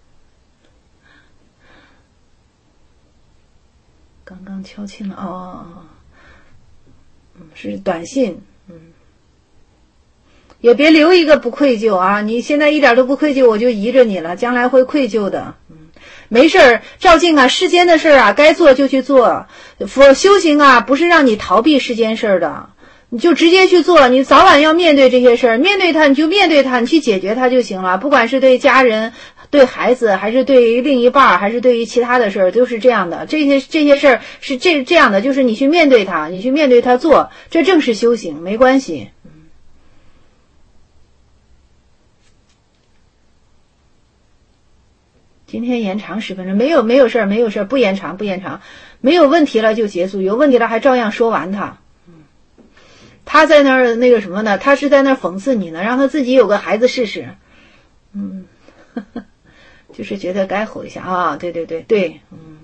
刚刚敲磬了，哦哦哦，嗯，是短信，嗯。也别留一个不愧疚啊！你现在一点都不愧疚，我就依着你了，将来会愧疚的。嗯，没事儿，照镜啊，世间的事儿啊，该做就去做。佛修行啊，不是让你逃避世间事儿的，你就直接去做。你早晚要面对这些事儿，面对它你就面对它，你去解决它就行了。不管是对家人、对孩子，还是对于另一半，还是对于其他的事儿，都是这样的。这些这些事儿是这这样的，就是你去面对它，你去面对它做，这正是修行，没关系。今天延长十分钟，没有没有事儿，没有事儿，不延长不延长，没有问题了就结束，有问题了还照样说完它。他在那儿那个什么呢？他是在那儿讽刺你呢，让他自己有个孩子试试。嗯，呵呵就是觉得该吼一下啊，对对对对，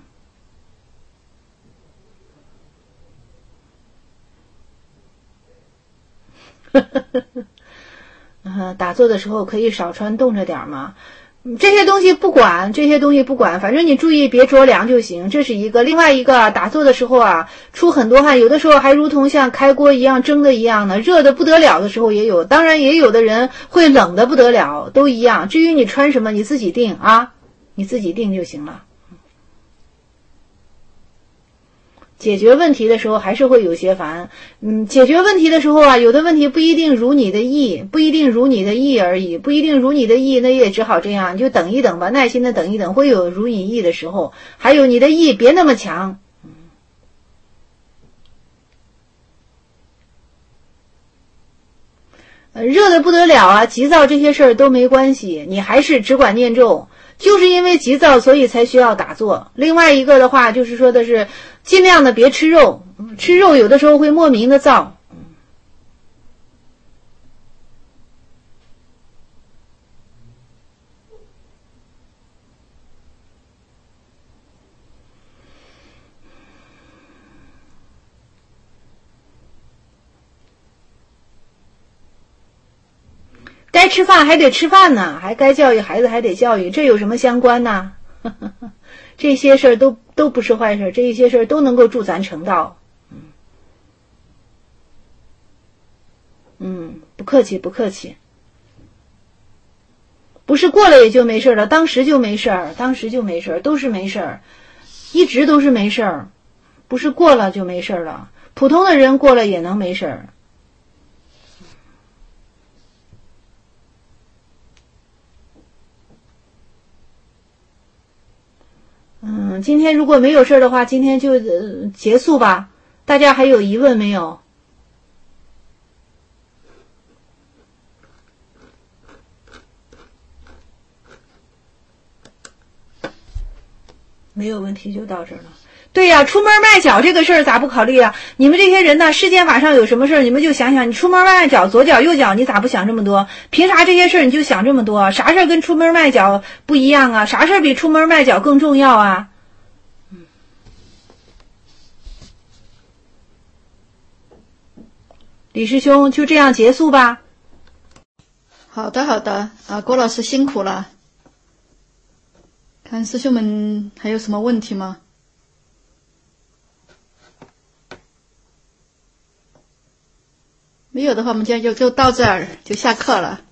嗯。嗯，打坐的时候可以少穿，冻着点吗？这些东西不管，这些东西不管，反正你注意别着凉就行。这是一个，另外一个打坐的时候啊，出很多汗，有的时候还如同像开锅一样蒸的一样的，热的不得了的时候也有。当然也有的人会冷的不得了，都一样。至于你穿什么，你自己定啊，你自己定就行了。解决问题的时候还是会有些烦，嗯，解决问题的时候啊，有的问题不一定如你的意，不一定如你的意而已，不一定如你的意，那也只好这样，你就等一等吧，耐心的等一等，会有如你意的时候。还有你的意别那么强，呃，热的不得了啊，急躁这些事儿都没关系，你还是只管念咒。就是因为急躁，所以才需要打坐。另外一个的话，就是说的是尽量的别吃肉，吃肉有的时候会莫名的燥。该吃饭还得吃饭呢，还该教育孩子还得教育，这有什么相关呢？这些事儿都都不是坏事，这一些事儿都能够助咱成道。嗯，不客气不客气，不是过了也就没事了，当时就没事儿，当时就没事儿，都是没事儿，一直都是没事儿，不是过了就没事了，普通的人过了也能没事儿。嗯，今天如果没有事的话，今天就、呃、结束吧。大家还有疑问没有？没有问题就到这儿了。对呀，出门迈脚这个事儿咋不考虑啊？你们这些人呢，世间法上有什么事儿，你们就想想，你出门迈脚，左脚右脚，你咋不想这么多？凭啥这些事儿你就想这么多？啥事儿跟出门迈脚不一样啊？啥事儿比出门迈脚更重要啊？李师兄，就这样结束吧。 好的好的啊，郭老师辛苦了。看师兄们还有什么问题吗？没有的话，我们今天就就到这儿，就下课了。